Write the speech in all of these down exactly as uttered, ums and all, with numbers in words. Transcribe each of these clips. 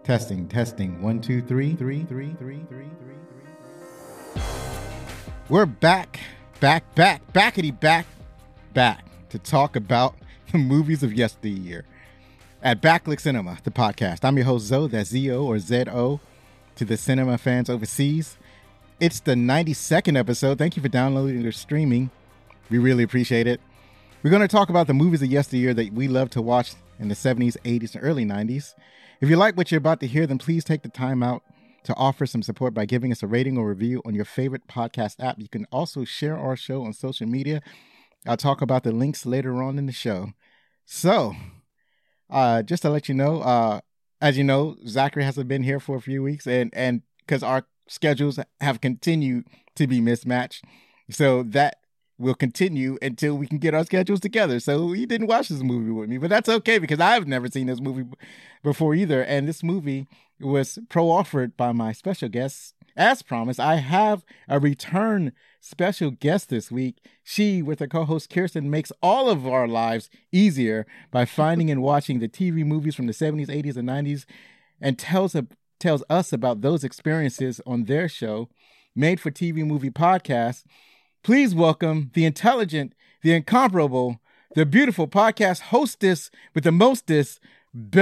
Testing, testing. One, two, three, three, three, three, three, three, three. We're back, back, back, backity back, back to talk about the movies of yesteryear at Backlick Cinema, the podcast. I'm your host, Zoe, that's Z O or Z O to the cinema fans overseas. It's the ninety-second episode. Thank you for downloading or streaming. We really appreciate it. We're going to talk about the movies of yesteryear that we love to watch in the seventies, eighties, and early nineties. If you like what you're about to hear, then please take the time out to offer some support by giving us a rating or review on your favorite podcast app. You can also share our show on social media. I'll talk about the links later on in the show. So, uh, just to let you know, uh, as you know, Zachary hasn't been here for a few weeks, and and because our schedules have continued to be mismatched, so that will continue until we can get our schedules together. So he didn't watch this movie with me, but that's okay because I've never seen this movie before either. And this movie was pro-offered by my special guest. As promised, I have a return special guest this week. She, with her co-host Kirsten, makes all of our lives easier by finding and watching the T V movies from the seventies, eighties, and nineties, and tells, tells us about those experiences on their show, Made for T V Movie Podcast. Please welcome the intelligent, the incomparable, the beautiful podcast hostess with the mostest, Beth.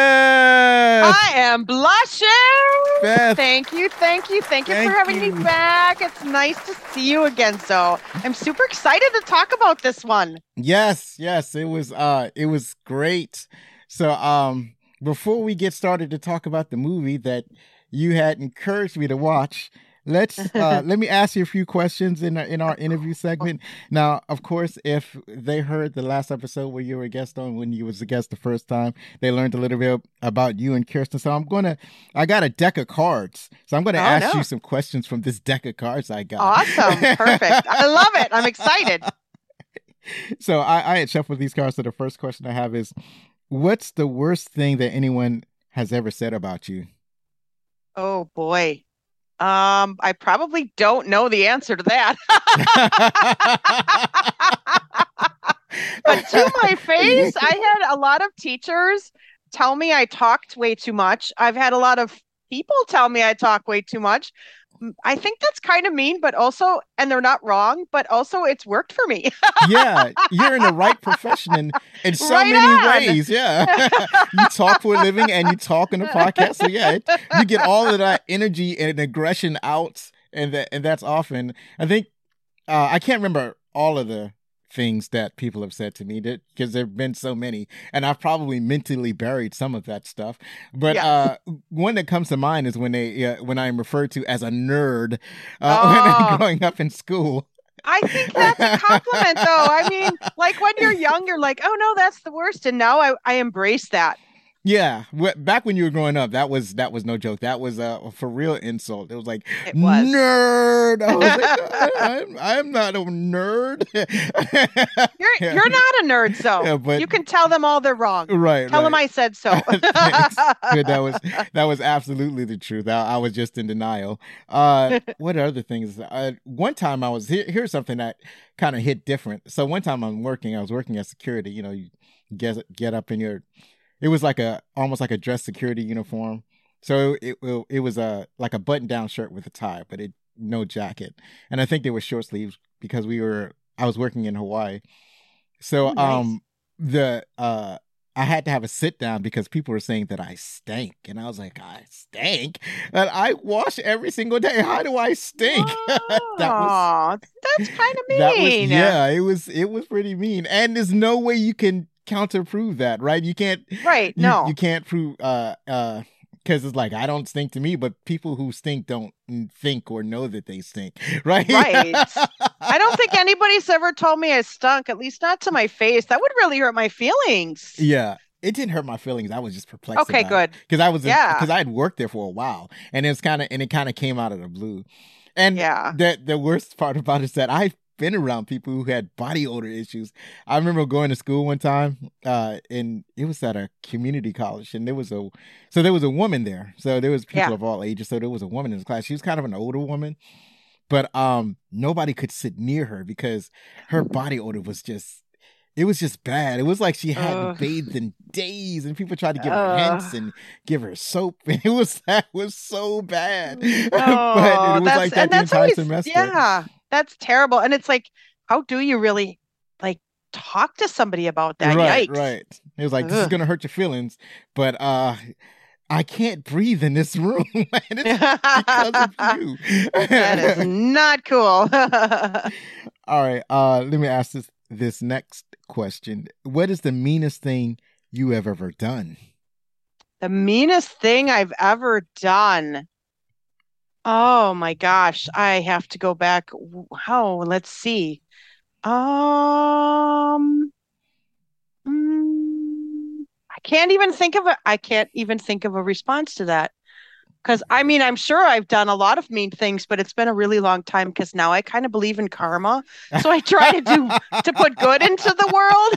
I am blushing. Beth. Thank you, thank you, thank you Thank for having you. me back. It's nice to see you again, so I'm super excited to talk about this one. Yes, yes, it was uh it was great. So um before we get started to talk about the movie that you had encouraged me to watch, Let's uh, let me ask you a few questions in our, in our interview segment. Now, of course, if they heard the last episode where you were a guest on when you was a guest the first time, they learned a little bit about you and Kirsten. So I'm gonna, I got a deck of cards. So I'm gonna Oh, ask no. you some questions from this deck of cards I got. Awesome, perfect. I love it. I'm excited. So I, I had shuffled these cards. So the first question I have is, what's the worst thing that anyone has ever said about you? Oh boy. Um, I probably don't know the answer to that. But to my face, I had a lot of teachers tell me I talked way too much. I've had a lot of people tell me I talk way too much. M- I think that's kind of mean, but also, and they're not wrong, but also it's worked for me. Yeah, you're in the right profession in, in so Right many on. ways. Yeah. You talk for a living and you talk in a podcast. So yeah, it, you get all of that energy and aggression out, and that and that's often. I think uh, I can't remember all of the things that people have said to me because there've been so many, and I've probably mentally buried some of that stuff. But Yeah. uh, one that comes to mind is when they uh, when I'm referred to as a nerd uh, when Oh. I'm growing up in school. I think that's a compliment, though. I mean, like when you're young, you're like, oh no, that's the worst. And now I, I embrace that. Yeah, wh- back when you were growing up, that was that was no joke. That was a uh, for real insult. It was like It was. nerd. I was like, I'm, I'm not a nerd. You're Yeah. you're not a nerd, so Yeah, but- you can tell them all they're wrong. right. Tell them right. I said so. Thanks. Good. That was that was absolutely the truth. I, I was just in denial. Uh, what other things? Uh, one time I was here. Here's something that kind of hit different. So one time I'm working. I was working as security. You know, you get get up in your. It was like a almost like a dress security uniform. So it it, it was a like a button down shirt with a tie, but it no jacket. And I think they were short sleeves because we were. I was working in Hawaii. So Oh, nice. um the uh. I had to have a sit down because people were saying that I stank. And I was like, I stink? And I wash every single day. How do I stink? that was Aw, that's kind of that was mean. yeah, it was it was pretty mean. And there's no way you can counter prove that, right? You can't Right, you, no. you can't prove uh uh because it's like I don't stink to me, but people who stink don't think or know that they stink, right? Right. I don't think anybody's ever told me I stunk, at least not to my face. That would really hurt my feelings. Yeah, it didn't hurt my feelings. I was just perplexed. Okay, good. Because I was, Yeah. because I had worked there for a while, and it's kind of, and it kind of came out of the blue. And Yeah. the the worst part about it is that I've been around people who had body odor issues. I remember going to school one time, uh, and it was at a community college, and there was a, so there was a woman there. So there was people Yeah. of all ages. So there was a woman in the class. She was kind of an older woman, but um, nobody could sit near her because her body odor was just It was just bad. It was like she hadn't Ugh. bathed in days, and people tried to give her hints Ugh. and give her soap. And it was that was so bad, but Oh, it was that's like that and the that's entire always semester. yeah, that's terrible. And it's like, how do you really like talk to somebody about that? Right, Yikes. right. It was like this is Ugh. gonna hurt your feelings, but uh, I can't breathe in this room, and it's because of you. That is not cool. All right. Uh, let me ask this this next question. What is the meanest thing you have ever done? The meanest thing I've ever done. Oh my gosh, I have to go back. How? Let's see. Um, mm, I can't even think of a, I can't even think of a response to that. Because I mean, I'm sure I've done a lot of mean things, but it's been a really long time because now I kind of believe in karma. So I try to do to put good into the world.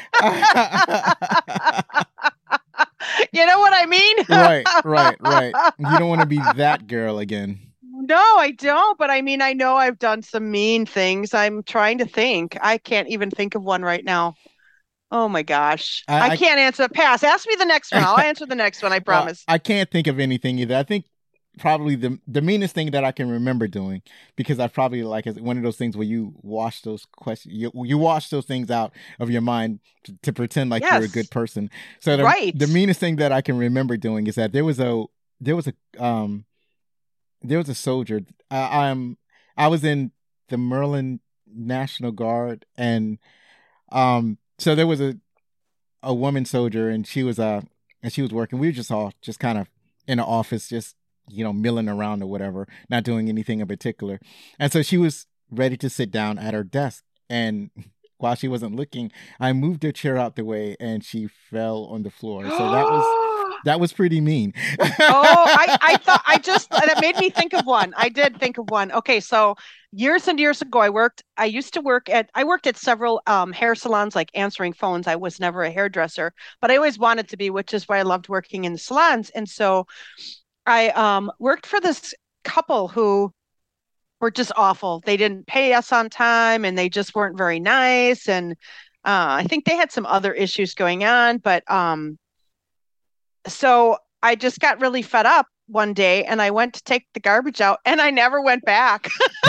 You know what I mean? Right, right, right. You don't want to be that girl again. No, I don't. But I mean, I know I've done some mean things. I'm trying to think. I can't even think of one right now. Oh my gosh. I I, can't answer. Pass. Ask me the next one. I'll I answer the next one. I well, promise. I can't think of anything either. I think probably the the meanest thing that I can remember doing, because I probably like is one of those things where you wash those questions, you, you wash those things out of your mind to, to pretend like you're a good Yes. person. So the Right. the meanest thing that I can remember doing is that there was a there was a um there was a soldier. I, I'm I was in the Maryland National Guard, and um so there was a a woman soldier, and she was uh and she was working. We were just all just kind of in the office, just you know milling around or whatever, not doing anything in particular. And so she was ready to sit down at her desk, and while she wasn't looking, I moved her chair out the way, and she fell on the floor. So that was that was pretty mean. Oh, I, I thought I just that made me think of one. I did think of one. Okay, so years and years ago, I worked. I used to work at. I worked at several um, hair salons, like answering phones. I was never a hairdresser, but I always wanted to be, which is why I loved working in the salons. And so I um, worked for this couple who were just awful. They didn't pay us on time, and they just weren't very nice. And uh, I think they had some other issues going on, but um, so I just got really fed up one day and I went to take the garbage out and I never went back.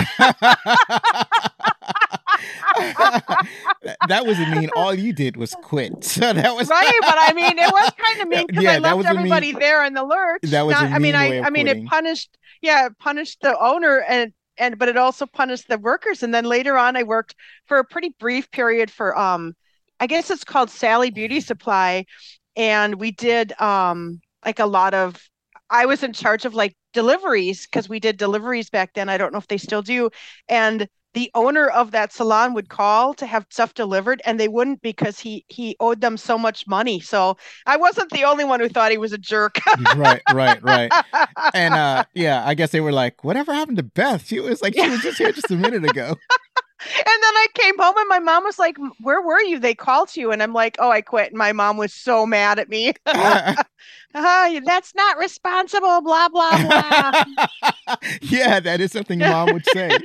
That wasn't mean. All you did was quit. So that was right. But I mean, it was kind of mean because yeah, I that left was a mean. everybody there in the lurch. That was Not, a I mean, mean way I, of I mean, it quitting. punished, yeah, it punished the owner and, and, but it also punished the workers. And then later on, I worked for a pretty brief period for, um, I guess it's called Sally Beauty Supply. And we did, um, like a lot of, I was in charge of like deliveries because we did deliveries back then. I don't know if they still do. And the owner of that salon would call to have stuff delivered and they wouldn't because he he owed them so much money. So I wasn't the only one who thought he was a jerk. Right, right, right. And uh yeah, I guess they were like, whatever happened to Beth? She was like, she was just here just a minute ago. And then I came home and my mom was like, where were you? They called you. And I'm like, oh, I quit. And my mom was so mad at me. uh, that's not responsible, blah, blah, blah. Yeah, that is something mom would say.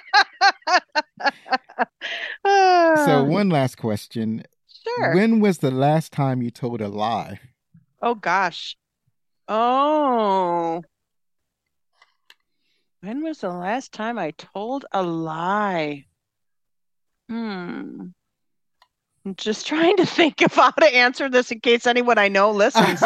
So one last question. Sure. When was the last time you told a lie? Oh, gosh. Oh. When was the last time I told a lie? Hmm. I'm just trying to think of how to answer this in case anyone I know listens.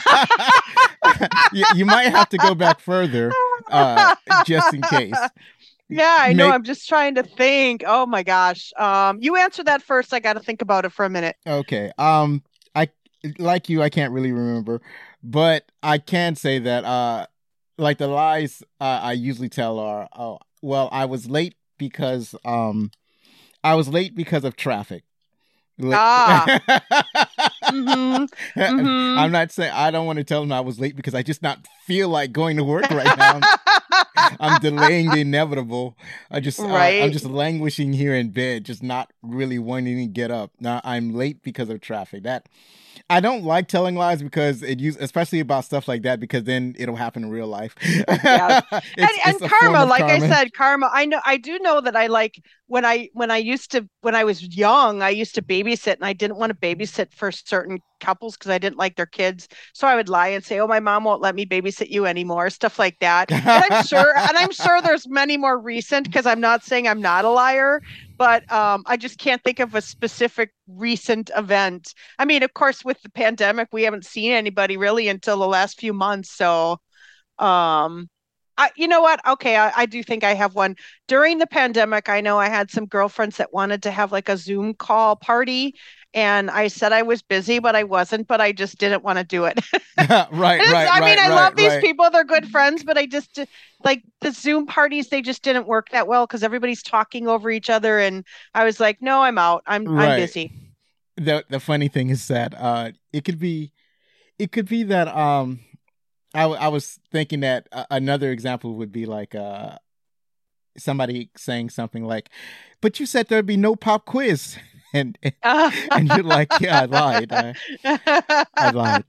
you, you might have to go back further, uh, just in case. Yeah, I know. May- I'm just trying to think. Oh my gosh. Um, you answer that first. I got to think about it for a minute. Okay. Um, I like you. I can't really remember, but I can say that uh, like the lies uh, I usually tell are, oh, well, I was late because um, I was late because of traffic. Ah. mm-hmm. Mm-hmm. I'm not saying I don't want to tell them I was late because I just not feel like going to work right now. I'm delaying the inevitable. I just right. uh, I'm just languishing here in bed, just not really wanting to get up. Now I'm late because of traffic. That I don't like telling lies because it use, especially about stuff like that, because then it'll happen in real life. Yes. And it's, and it's a form karma, of like I karma. said, karma. I know I do know that I like when I when I used to when I was young, I used to babysit and I didn't want to babysit for certain couples because I didn't like their kids. So I would lie and say, "Oh, my mom won't let me babysit you anymore," stuff like that. And I'm sure and I'm sure there's many more recent because I'm not saying I'm not a liar, but um, I just can't think of a specific recent event. I mean, of course, with the pandemic, we haven't seen anybody really until the last few months, so um, I, you know what? Okay, I, I do think I have one. During the pandemic, I know I had some girlfriends that wanted to have like a Zoom call party, and I said I was busy, but I wasn't, but I just didn't want to do it. Right, It's, right, I mean, right, I love right, these right, people, they're good friends, but I just like the Zoom parties, they just didn't work that well because everybody's talking over each other, and I was like, no, I'm out. I'm I'm right. busy. The the funny thing is that uh, it could be it could be that um, I w- I was thinking that uh, another example would be like uh somebody saying something like, "But you said there'd be no pop quiz," and and you're like, "Yeah, I lied. I, I lied."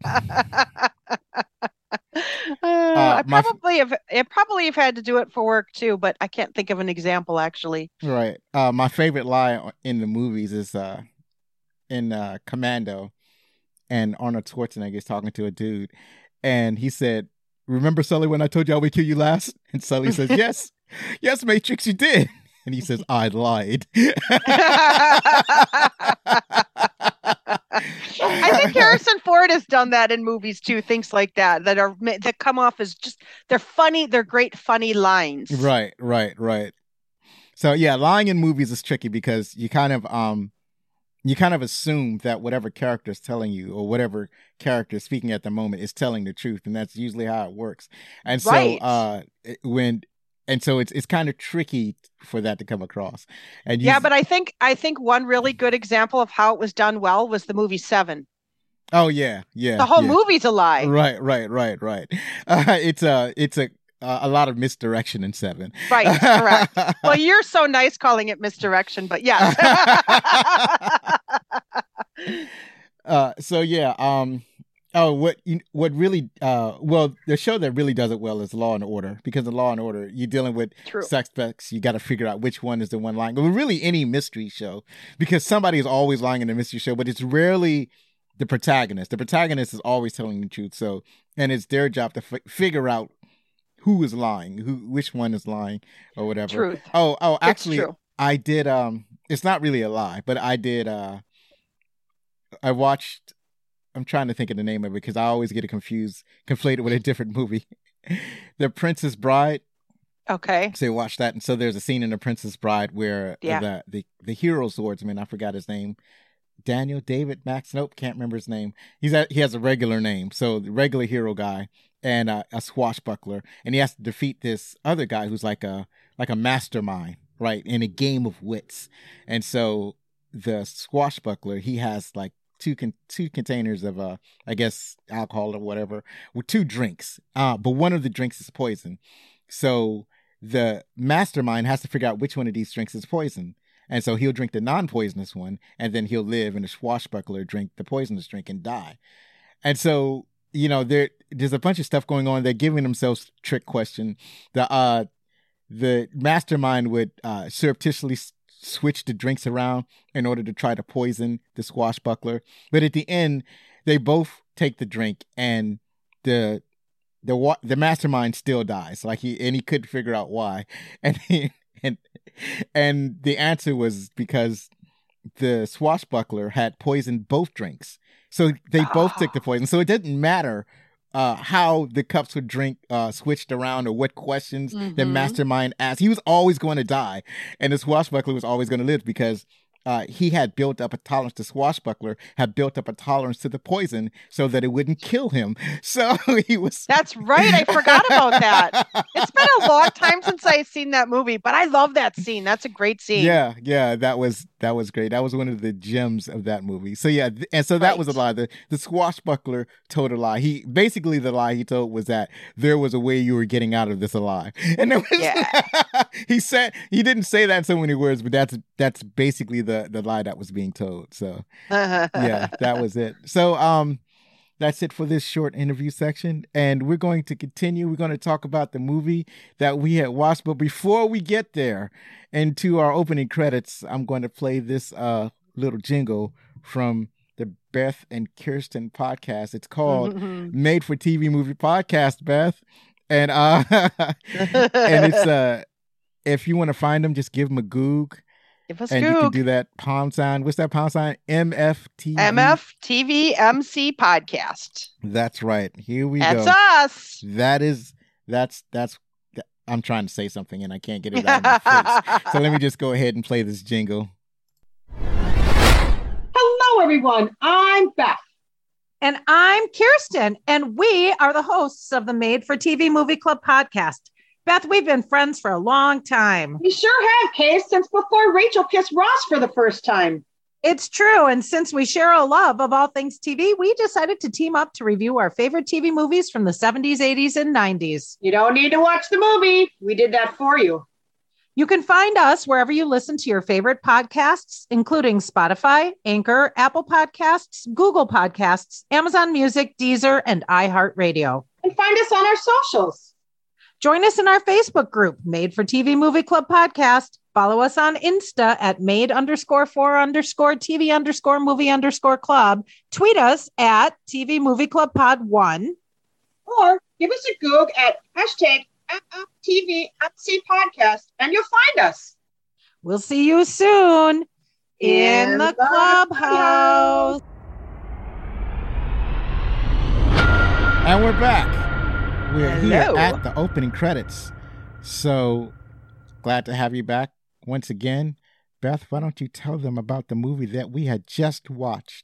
Uh, Uh, I my probably have I probably have had to do it for work too, but I can't think of an example actually. right. Uh, my favorite lie in the movies is uh in uh Commando, and Arnold Schwarzenegger is talking to a dude, and he said, "Remember, Sully, when I told you I would kill you last?" And Sully says, "Yes, yes, Matrix, you did." And he says, "I lied." I think Harrison Ford has done that in movies too, things like that that are that come off as just they're funny, they're great funny lines. Right, right, right. So yeah, lying in movies is tricky because you kind of um you kind of assume that whatever character is telling you or whatever character is speaking at the moment is telling the truth, and that's usually how it works. And so Right. uh when and so it's it's kind of tricky for that to come across. And you Yeah, but I think I think one really good example of how it was done well was the movie Seven. oh yeah, The yeah, whole yeah. movie's a lie. Right, right, right, right. Uh, it's a it's a uh, a lot of misdirection in Seven. Right, correct. Well, you're so nice calling it misdirection, but yes. uh, so yeah, um, oh, what you, what really, uh, well, the show that really does it well is Law and Order, because in Law and Order, you're dealing with True. suspects. You got to figure out which one is the one lying. But really, any mystery show, because somebody is always lying in a mystery show, but it's rarely the protagonist. The protagonist is always telling the truth. So, and it's their job to f- figure out who is lying, who, which one is lying, or whatever. Truth. Oh, oh, It's actually, true. I did. Um, it's not really a lie, but I did. Uh, I watched. I'm trying to think of the name of it because I always get it confused, conflated with a different movie. The Princess Bride. Okay. So watch that, and so there's a scene in The Princess Bride where Yeah. the the the hero swordsman, I forgot his name, Daniel David Max. Nope, can't remember his name. He's at, he has a regular name, so the regular hero guy and uh, a swashbuckler, and he has to defeat this other guy who's like a like a mastermind, right, in a game of wits. And so the swashbuckler, he has like two con- two containers of uh I guess alcohol or whatever with two drinks, uh, but one of the drinks is poison. So the mastermind has to figure out which one of these drinks is poison. And so he'll drink the non-poisonous one, and then he'll live, and the swashbuckler drink the poisonous drink and die. And so, you know, there there's a bunch of stuff going on. They're giving themselves trick question. The uh the mastermind would uh surreptitiously s- switch the drinks around in order to try to poison the swashbuckler. But at the end, they both take the drink, and the the wa- the mastermind still dies. Like he and he couldn't figure out why. And he, and and the answer was because the swashbuckler had poisoned both drinks. So they both took the Oh, poison. So it didn't matter uh, how the cups would drink uh, switched around or what questions the mm-hmm. mastermind asked. He was always going to die. And the swashbuckler was always going to live because uh, he had built up a tolerance. The swashbuckler had built up a tolerance to the poison so that it wouldn't kill him. So he was. That's right. I forgot about that. It's been a long time since I've seen that movie, but I love that scene. That's a great scene. Yeah, yeah, that was That was great. That was one of the gems of that movie. So yeah, th- and so that Right. was a lie. The the swashbuckler told a lie. He basically the lie he told was that there was a way you were getting out of this alive. And there was, Yeah. he said he didn't say that in so many words, but that's that's basically the the lie that was being told. So yeah, that was it. So um that's it for this short interview section. And we're going to continue. We're going to talk about the movie that we had watched. But before we get there and to our opening credits, I'm going to play this uh, little jingle from the Beth and Kirsten podcast. It's called Made for T V Movie Podcast, Beth. And uh, and it's uh, if you want to find them, just give them a goog. Give us And you can Goog. do that pound sign. What's that pound sign? M F T V. M F T V M C podcast. That's right. Here we That's go. us. That is, that's, that's, I'm trying to say something and I can't get it out of my face. So let me just go ahead and play this jingle. Hello, everyone. I'm Beth. And I'm Kirsten, and we are the hosts of the Made for T V Movie Club podcast. Beth, we've been friends for a long time. We sure have, Kay, since before Rachel kissed Ross for the first time. It's true. And since we share a love of all things T V, we decided to team up to review our favorite T V movies from the seventies, eighties, and nineties. You don't need to watch the movie. We did that for you. You can find us wherever you listen to your favorite podcasts, including Spotify, Anchor, Apple Podcasts, Google Podcasts, Amazon Music, Deezer, and iHeartRadio. And find us on our socials. Join us in our Facebook group, Made for T V Movie Club Podcast. Follow us on Insta at made underscore for underscore TV underscore movie underscore club. Tweet us at T V Movie Club Pod one. Or give us a Goog at hashtag M F T V M C podcast, and you'll find us. We'll see you soon in, In the the clubhouse. And we're back. We're here Hello. at the opening credits. So glad to have you back once again. Beth, why don't you tell them about the movie that we had just watched?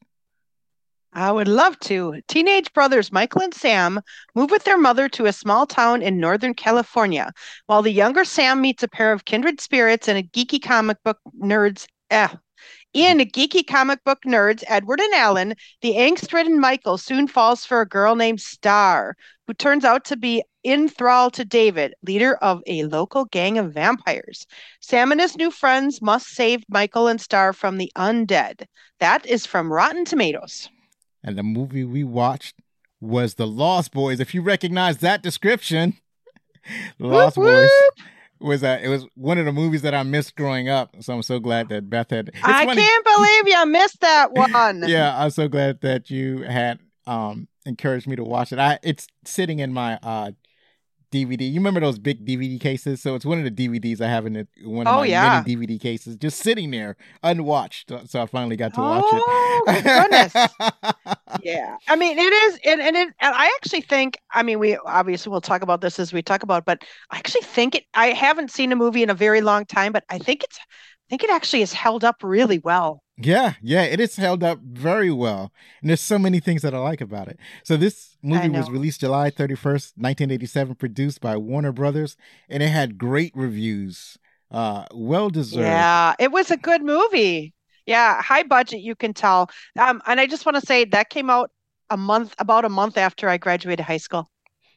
I would love to. Teenage brothers Michael and Sam move with their mother to a small town in Northern California, while the younger Sam meets a pair of kindred spirits and a geeky comic book nerds. Eh. In geeky comic book nerds, Edward and Alan, the angst-ridden Michael soon falls for a girl named Star, who turns out to be in thrall to David, leader of a local gang of vampires. Sam and his new friends must save Michael and Star from the undead. That is from Rotten Tomatoes. And the movie we watched was The Lost Boys. If you recognize that description, The Lost Whoop, Boys whoop. was uh, it was one of the movies that I missed growing up. So I'm so glad that Beth had. It's I funny- can't believe you missed that one. Yeah, I'm so glad that you had um encouraged me to watch it. I it's sitting in my uh D V D. You remember those big D V D cases? So it's one of the D V Ds I have in it, one of Oh, my yeah. many D V D cases, just sitting there unwatched. So I finally got to watch Oh, it. goodness. Yeah. I mean, it is, and, and it, and I actually think, I mean, we obviously will talk about this as we talk about, but I actually think it, I haven't seen a movie in a very long time, but I think it's, I think it actually is held up really well. Yeah, yeah, it is held up very well. And there's so many things that I like about it. So this movie was know. released July thirty-first, nineteen eighty-seven, produced by Warner Brothers, and it had great reviews. Uh, well deserved. Yeah, it was a good movie. Yeah, high budget, you can tell. Um, and I just want to say that came out a month, about a month after I graduated high school.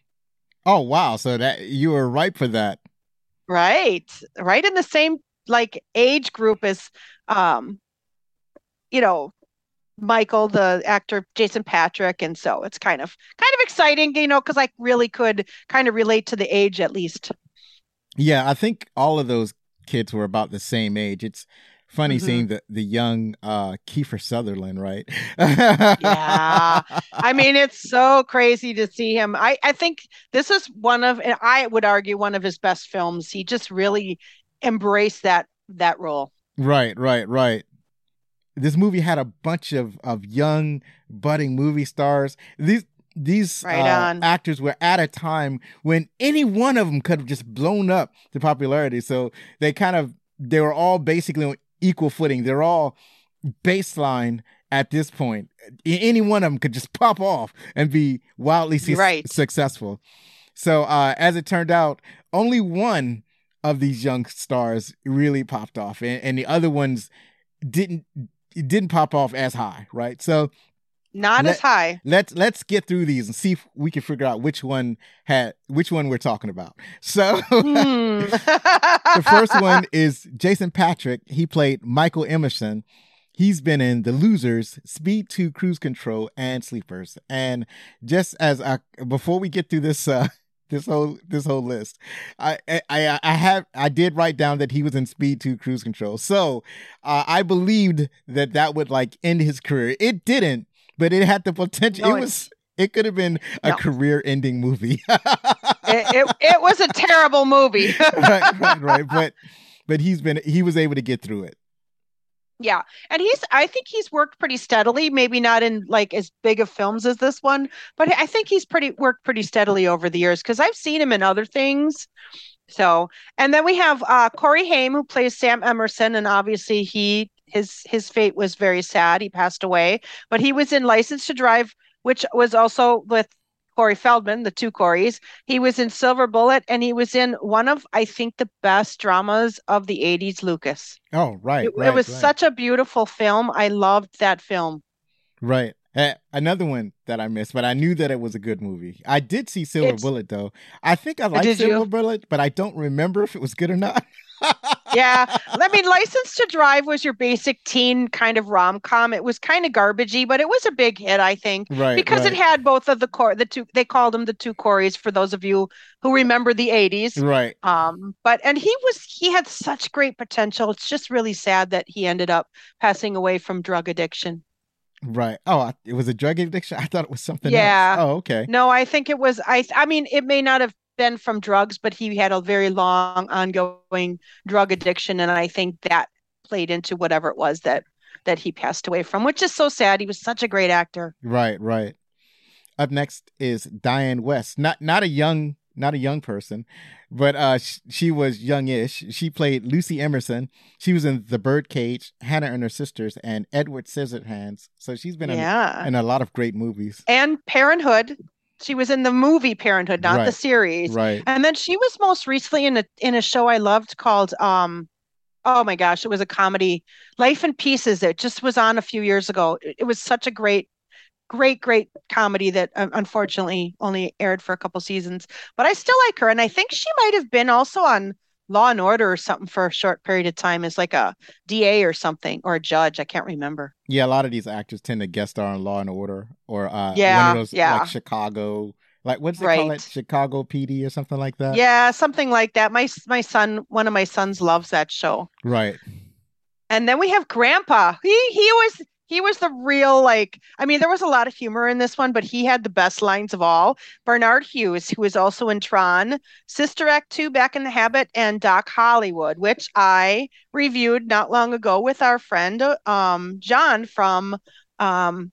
Oh, wow. So that you were ripe for that. Right. Right in the same like age group as um, you know, Michael, the actor Jason Patrick, and so it's kind of kind of exciting, you know, because I really could kind of relate to the age at least. Yeah, I think all of those kids were about the same age. It's funny Mhm. seeing the, the young uh, Kiefer Sutherland, right? Yeah. I mean, it's so crazy to see him. I, I think this is one of, and I would argue one of his best films. He just really embraced that that role. Right, right, right. This movie had a bunch of, of young, budding movie stars. These these Right uh, on. actors were at a time when any one of them could have just blown up to popularity. So they kind of, they were all basically on equal footing. They're all baseline at this point. A- Any one of them could just pop off and be wildly su- Right. successful. So uh, as it turned out, only one of these young stars really popped off, and, and the other ones didn't it didn't pop off as high, right? So Not Let- as high. let's let's get through these and see if we can figure out which one had which one we're talking about. So Hmm. the first one is Jason Patric. He played Michael Emerson. He's been in The Losers, Speed two, Cruise Control, and Sleepers. And just as I, before we get through this uh, this whole this whole list, I I I have I did write down that he was in Speed two, Cruise Control. So uh, I believed that that would like end his career. It didn't, but it had the potential. No, it it- was. It could have been a No. career-ending movie. it, it, it was a terrible movie. right, right, right. But but he's been he was able to get through it. Yeah. And he's, I think he's worked pretty steadily, maybe not in like as big of films as this one, but I think he's pretty worked pretty steadily over the years because I've seen him in other things. So, and then we have uh, Corey Haim, who plays Sam Emerson. And obviously he, his, his fate was very sad. He passed away, but he was in License to Drive, which was also with Corey Feldman, the two Coreys. He was in Silver Bullet, and he was in one of, I think, the best dramas of the eighties, Lucas. Oh, right. It, right it was right, such a beautiful film. I loved that film. right. Eh, another one that I missed, but I knew that it was a good movie. I did see Silver It's- Bullet though. I think I liked did Silver you? Bullet, but I don't remember if it was good or not. Yeah. I mean, License to Drive was your basic teen kind of rom-com. It was kind of garbagey, but it was a big hit, I think. Right. Because right, it had both of the core, the two, they called them the two Coreys for those of you who remember the eighties. right. Um, but and he was he had such great potential. It's just really sad that he ended up passing away from drug addiction. Right. Oh, I, it was a drug addiction. I thought it was something Yeah. else. Oh, okay. No, I think it was I I mean, it may not have been from drugs, but he had a very long ongoing drug addiction, and I think that played into whatever it was that that he passed away from, which is so sad. He was such a great actor. Right, right. Up next is Diane West. Not not a young not a young person, but uh sh- she was youngish. She played Lucy Emerson. She was in The Birdcage, Hannah and Her Sisters, and Edward Scissorhands. So she's been in, Yeah. in a lot of great movies. And Parenthood. She was in the movie Parenthood, not the Right. series. Right. And then she was most recently in a in a show I loved called um oh my gosh, it was a comedy, Life in Pieces. It just was on a few years ago. It, it was such a great, great, great comedy that um, unfortunately only aired for a couple seasons. But I still like her, and I think she might have been also on Law and Order or something for a short period of time as like a D A or something, or a judge. I can't remember. Yeah, a lot of these actors tend to guest star on Law and Order or uh one Yeah, of those yeah. like Chicago, like what's they call Right. it? Chicago P D or something like that. Yeah, something like that. My my son, one of my sons loves that show. Right. And then we have Grandpa. He he was he was the real like I mean there was a lot of humor in this one, but he had the best lines of all. Bernard Hughes, who was also in Tron, Sister Act two, Back in the Habit, and Doc Hollywood, which I reviewed not long ago with our friend um John from um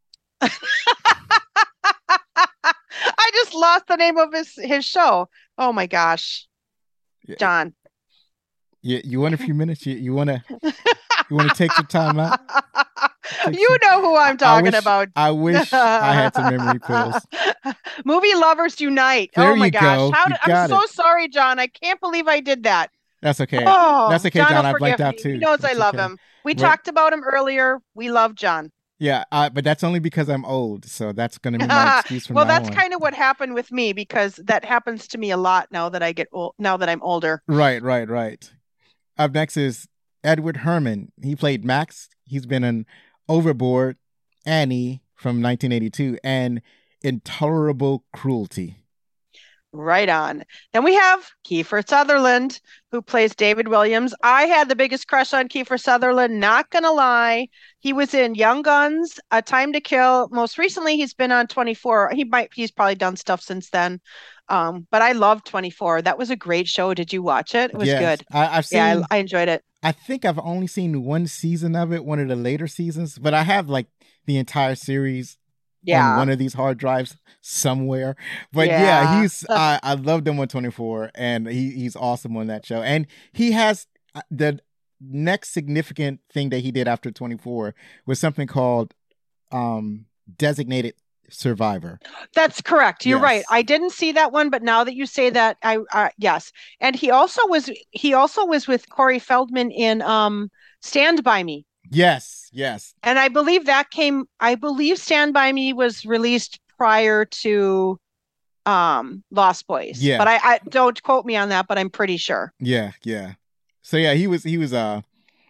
I just lost the name of his his show. Oh my gosh. Yeah. John. You you want a few minutes? You you wanna you wanna take some time out? Take You some- know who I'm I talking wish- about. I wish I had some memory pills. Movie lovers unite. There Oh my you gosh. go. How You did, I'm got so it. sorry, John. I can't believe I did that. That's okay. Oh, That's okay, John John. will I blanked forgive out me. too. He knows I That's love okay. him. We Right. talked about him earlier. We love John. Yeah, uh, but that's only because I'm old, so that's going to be my excuse from Well, now that's on. kind of what happened with me because that happens to me a lot now that I get old, now that I'm older. Right, right, right. Up next is Edward Herman. He played Max. He's been in Overboard, Annie from nineteen eighty-two, and Intolerable Cruelty. Right on. Then we have Kiefer Sutherland, who plays David Williams. I had the biggest crush on Kiefer Sutherland, not gonna lie. He was in Young Guns, A Time to Kill. Most recently, he's been on twenty-four. He might he's probably done stuff since then. Um, but I love twenty-four. That was a great show. Did you watch it? It was Yes, good. I, I've seen. Yeah, I, I enjoyed it. I think I've only seen one season of it, one of the later seasons, but I have like the entire series on Yeah. one of these hard drives somewhere. But yeah, Yeah. he's I, I loved him on twenty-four, and he he's awesome on that show. And he has uh, the next significant thing that he did after twenty-four was something called um Designated Survivor. That's correct. You're right. Yes. I didn't see that one, but now that you say that, I uh, yes. And he also was he also was with Corey Feldman in um Stand By Me. Yes, yes. And I believe that came, I believe Stand By Me was released prior to um Lost Boys. Yeah. But I, I don't quote me on that, but I'm pretty sure. Yeah, yeah. So yeah, he was he was uh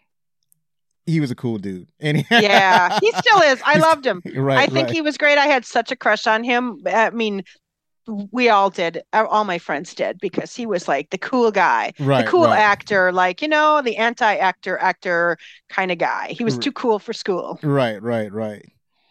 he was a cool dude. And he, Yeah, he still is. I He's- loved him. right, I think right. he was great. I had such a crush on him. I mean, we all did. All my friends did because he was like the cool guy, Right, the cool right. actor, like, you know, the anti-actor actor kind of guy. He was R- too cool for school. Right, right, right.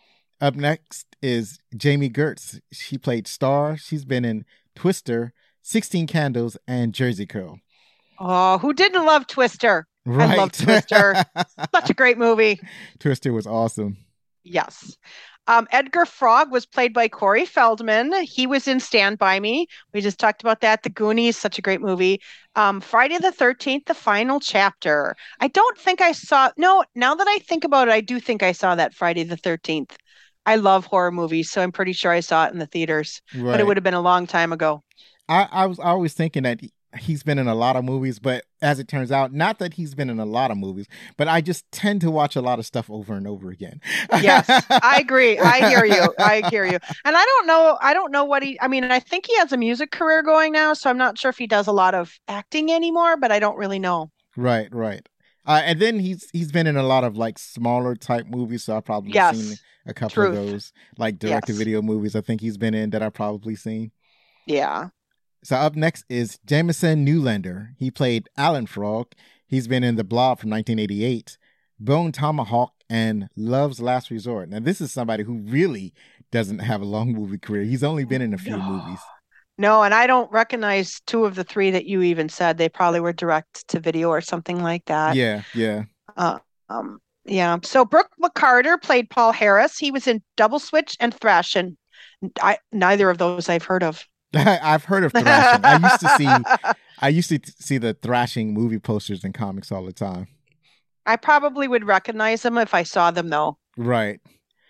Up next is Jamie Gertz. She played Star. She's been in Twister, sixteen Candles, and Jersey Curl. Oh, who didn't love Twister? Right. I love Twister. Such a great movie. Twister was awesome. Yes. Um, Edgar Frog was played by Corey Feldman. He was in Stand By Me. We just talked about that. The Goonies, such a great movie. Um, Friday the thirteenth, the final chapter. I don't think I saw, no, now that I think about it, I do think I saw that Friday the thirteenth. I love horror movies, so I'm pretty sure I saw it in the theaters, Right. but it would have been a long time ago. I, I was always thinking that he- he's been in a lot of movies, but as it turns out, not that he's been in a lot of movies, but I just tend to watch a lot of stuff over and over again. Yes, I agree. I hear you. I hear you. And I don't know, I don't know what he, I mean, I think he has a music career going now, so I'm not sure if he does a lot of acting anymore, but I don't really know. Right, right. Uh, and then he's he's been in a lot of like smaller type movies, so I've probably Yes, seen a couple truth. of those, like direct to video movies. I think he's been in that I've probably seen. Yeah. So up next is Jamison Newlander. He played Alan Frog. He's been in The Blob from nineteen eighty-eight, Bone Tomahawk, and Love's Last Resort. Now this is somebody who really doesn't have a long movie career. He's only been in a few No. movies. No, and I don't recognize two of the three that you even said. They probably were direct to video or something like that. Yeah, yeah. Uh, um, yeah. So Brooke McCarter played Paul Harris. He was in Double Switch and Thrashin'. I, neither of those I've heard of. I've heard of Thrashing. I used to see I used to see the Thrashing movie posters in comics all the time. I probably would recognize them if I saw them, though. Right.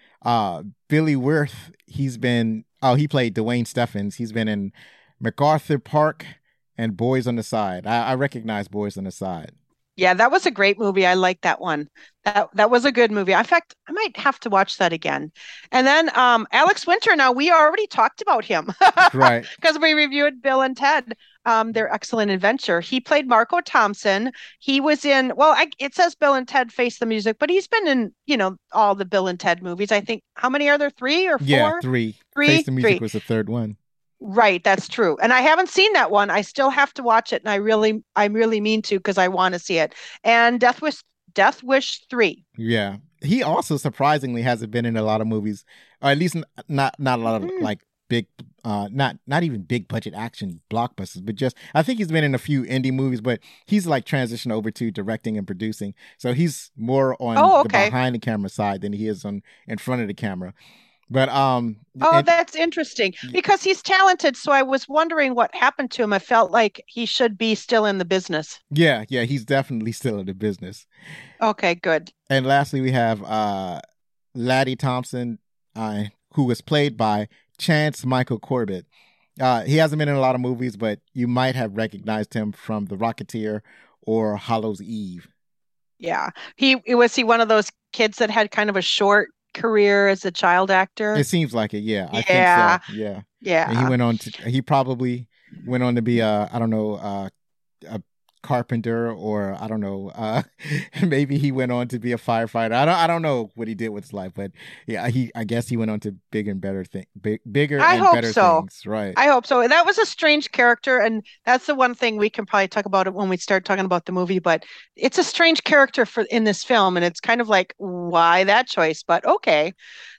Uh, Billy Wirth, he's been, oh, he played Dwayne Steffens. He's been in MacArthur Park and Boys on the Side. I, I recognize Boys on the Side. Yeah, that was a great movie. I liked that one. That that was a good movie. In fact, I might have to watch that again. And then um, Alex Winter. Now we already talked about him, Right? Because we reviewed Bill and Ted, um, their excellent adventure. He played Marco Thompson. He was in. Well, I, it says Bill and Ted Face the Music, but he's been in, you know, all the Bill and Ted movies. I think. How many are there? Three or four? Yeah, three. Three? Face the Music Three. was the third one. Right, that's true. And I haven't seen that one. I still have to watch it, and I really, I really mean to because I want to see it. And Death Wish, Death Wish three. Yeah. He also surprisingly hasn't been in a lot of movies, or at least n- not not a lot of Mm. like big, uh, not not even big budget action blockbusters, but just I think he's been in a few indie movies, but he's like transitioned over to directing and producing, so he's more on Oh, the okay. behind the camera side than he is on in front of the camera. But um, Oh, and- that's interesting because he's talented. So I was wondering what happened to him. I felt like he should be still in the business. yeah, yeah, he's definitely still in the business. Okay, good. And lastly, we have uh, Laddie Thompson, uh, who was played by Chance Michael Corbett. Uh, he hasn't been in a lot of movies, but you might have recognized him from The Rocketeer or Hollow's Eve. Yeah. He was he one of those kids that had kind of a short career as a child actor? It seems like it, yeah. I Yeah. think so, yeah. Yeah. And he went on to, he probably went on to be, a, I don't know, uh, a carpenter, or I don't know, uh, maybe he went on to be a firefighter. I don't, I don't know what he did with his life, but yeah, he, I guess he went on to bigger and better thing, big, bigger I and hope better so. things, right? I hope so. That was a strange character, and that's the one thing we can probably talk about it when we start talking about the movie. But it's a strange character for in this film, and it's kind of like, why that choice? But okay.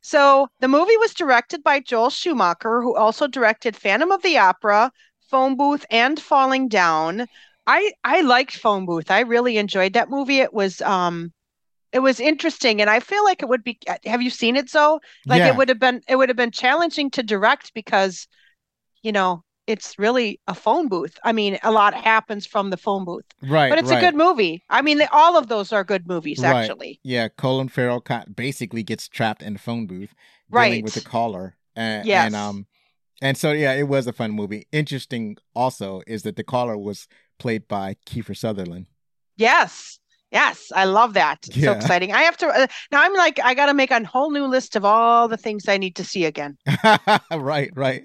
So the movie was directed by Joel Schumacher, who also directed Phantom of the Opera, Phone Booth, and Falling Down. I I liked Phone Booth. I really enjoyed that movie. It was um it was interesting, and I feel like it would be. Have you seen it? So like Yeah. it would have been it would have been challenging to direct because, you know, it's really a phone booth. I mean, a lot happens from the phone booth, Right, but it's right. a good movie. I mean, they, all of those are good movies, Right. actually. Yeah, Colin Farrell ki- basically gets trapped in the phone booth, dealing Right. with the caller, and, Yes. and um, and so yeah, it was a fun movie. Interesting also is that the caller was played by Kiefer Sutherland. Yes. Yes, I love that. It's so Yeah. exciting. I have to uh, now. I'm like, I got to make a whole new list of all the things I need to see again. Right, right.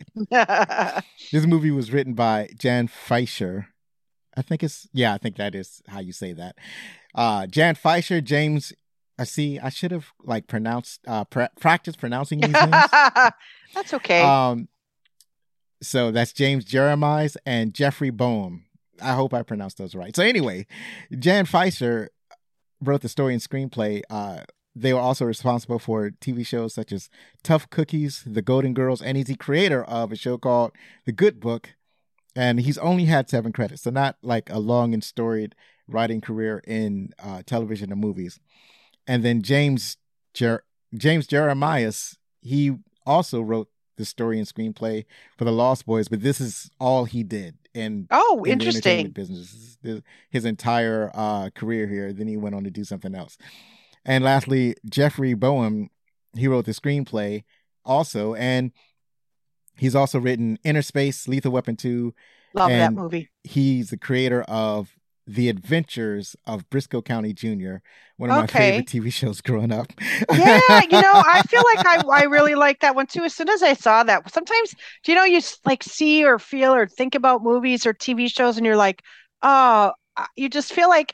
This movie was written by Jan Fisher. I think it's, yeah, I think that is how you say that. Uh, Jan Fisher, James, I see, I should have like pronounced, uh, pra- practiced pronouncing these names. That's okay. Um, so that's James Jeremiah and Jeffrey Boehm. I hope I pronounced those right. So anyway, Jan Fisher wrote the story and screenplay. Uh, they were also responsible for T V shows such as Tough Cookies, The Golden Girls, and he's the creator of a show called The Good Book. And he's only had seven credits, so not like a long and storied writing career in uh, television and movies. And then James Jer- James Jeremiah, he also wrote the story and screenplay for The Lost Boys, but this is all he did in, oh, in the interesting. entertainment business. This is his entire uh, career here. Then he went on to do something else. And lastly, Jeffrey Boehm, he wrote the screenplay also, and he's also written Inner Space, Lethal Weapon two. Love that and movie. He's the creator of The Adventures of Briscoe County Junior, one of my Okay. favorite T V shows growing up. Yeah, you know, I feel like I, I really like that one too. As soon as I saw that, sometimes, do you know, you s- like see or feel or think about movies or T V shows, and you're like, oh, uh, you just feel like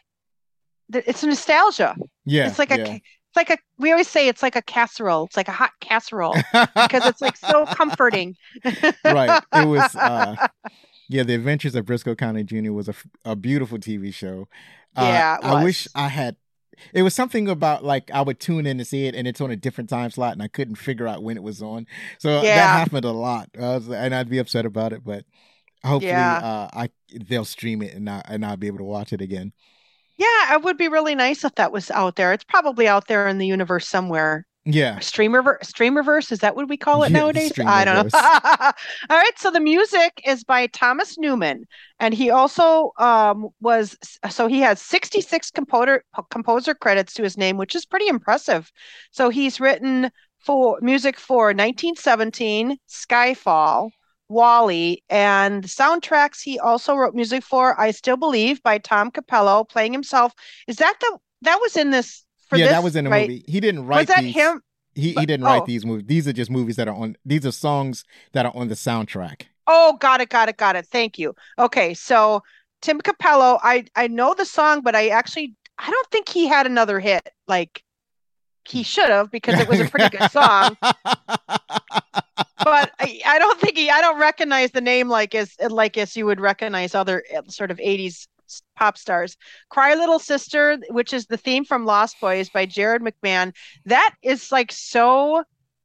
th- it's nostalgia. Yeah, It's like a, yeah. ca- it's like a, we always say it's like a casserole. It's like a hot casserole because it's like so comforting. Right. It was, uh, yeah, The Adventures of Briscoe County Junior was a, f- a beautiful T V show. Uh, Yeah, it I was. wish I had. It was something about like I would tune in to see it, and it's on a different time slot, and I couldn't figure out when it was on. So that Yeah. happened a lot, I was, and I'd be upset about it. But hopefully, Yeah. uh, I they'll stream it, and I and I'll be able to watch it again. Yeah, it would be really nice if that was out there. It's probably out there in the universe somewhere. Yeah, Streamerverse, Streamerverse, is that what we call it Yeah, nowadays? I don't know. Streamerverse. All right, so the music is by Thomas Newman, and he also um, was so he has sixty-six composer composer credits to his name, which is pretty impressive. So he's written for music for nineteen seventeen, Skyfall, Wall-E, and soundtracks. He also wrote music for I Still Believe by Tom Capello, playing himself. Is that the that was in this? For yeah, this, that was in the right? movie. He didn't write Was that these. him? He he But- didn't write oh. these movies. These are just movies that are on. These are songs that are on the soundtrack. Oh, got it, got it, got it. Thank you. Okay, so Tim Capello, I I know the song, but I actually I don't think he had another hit. Like he should have because it was a pretty good song. But I, I don't think he I don't recognize the name like as like as you would recognize other uh, sort of eighties pop stars. Cry Little Sister, which is the theme from Lost Boys by Jared McMahon. That is like so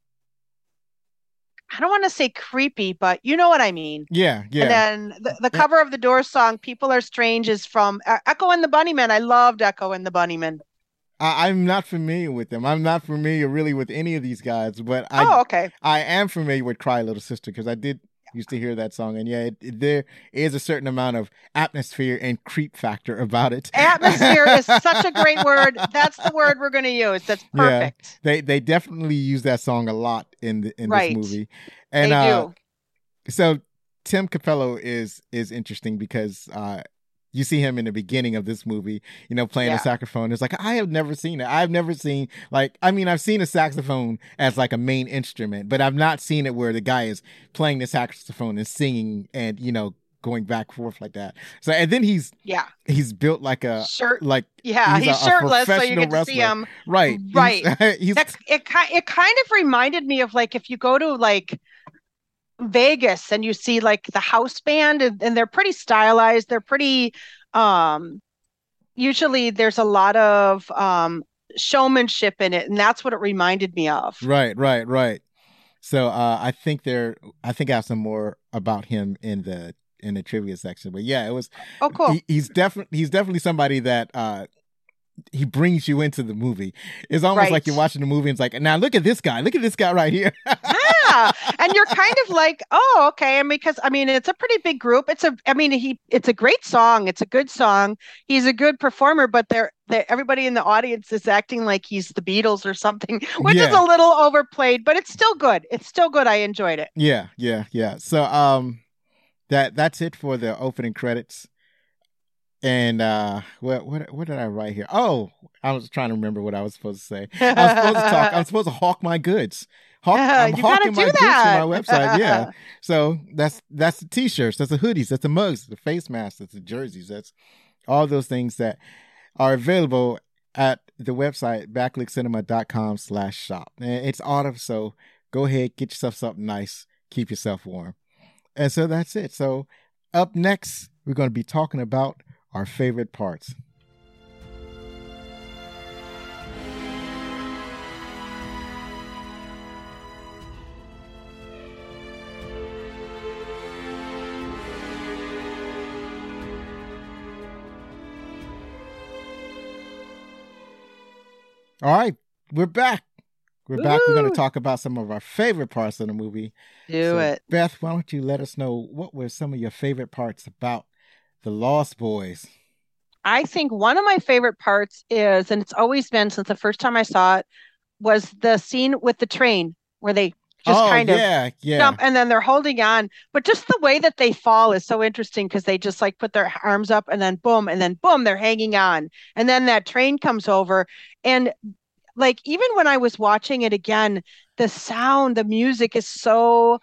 I don't want to say creepy, but you know what I mean. Yeah, yeah. And then the, the cover of the Doors song, People Are Strange, is from uh, Echo and the Bunnymen. I loved Echo and the Bunnymen. I, I'm not familiar with them. I'm not familiar really with any of these guys, but I Oh, okay. I am familiar with Cry Little Sister because I did used to hear that song, and yeah, it, it- there is a certain amount of atmosphere and creep factor about it. Atmosphere is such a great word. That's the word we're going to use. That's Yeah. perfect. They they definitely use that song a lot in the, in Right. this movie, and They uh, do. so Tim Capello is is interesting because uh, you see him in the beginning of this movie, you know, playing Yeah. a saxophone. It's like I have never seen it. I've never seen like I mean I've seen a saxophone as like a main instrument, but I've not seen it where the guy is playing the saxophone and singing and you know going back and forth like that. So and then he's Yeah. he's built like a Shirt. like Yeah. he's He's, a- a shirtless, so you professional get to see wrestler. him. right he's- Right. he's That's it. ki- It kind of reminded me of like if you go to like Vegas and you see like the house band and, and they're pretty stylized. They're pretty um usually there's a lot of um showmanship in it, and that's what it reminded me of. Right, right, right. So uh, I think there, I think I have some more about him in the in the trivia section. But yeah, it was. Oh, cool. He, he's definitely he's definitely somebody that uh, he brings you into the movie. It's almost Right. like you're watching the movie and it's like, now look at this guy, look at this guy right here. Yeah, and you're kind of like, oh, okay. And because I mean, it's a pretty big group. It's a, I mean, he, it's a great song. It's a good song. He's a good performer, but they're, they everybody in the audience is acting like he's the Beatles or something, which is Yeah. a little overplayed, but it's still good. It's still good. I enjoyed it. Yeah, yeah, yeah. So um, that that's it for the opening credits. And uh, what what what did I write here? Oh, I was trying to remember what I was supposed to say. I was supposed to talk. I'm supposed to hawk my goods. Hawk, I'm You hawking gotta my do goods that. for my website. Yeah. So that's that's the t-shirts, that's the hoodies, that's the mugs, the face masks, that's the jerseys, that's all those things that are available at the website backlickcinema.com slash shop. And it's autumn, so go ahead, get yourself something nice, keep yourself warm. And so that's it. So up next, we're going to be talking about our favorite parts. All right, we're back. We're back. We're going to talk about some of our favorite parts of the movie. Do So, it. Beth, why don't you let us know what were some of your favorite parts about The Lost Boys? I think one of my favorite parts is, and it's always been since the first time I saw it, was the scene with the train where they just oh, kind yeah, of yeah. jump and then they're holding on. But just the way that they fall is so interesting because they just like put their arms up and then boom, and then boom, they're hanging on. And then that train comes over. And like even when I was watching it again, the sound, the music is so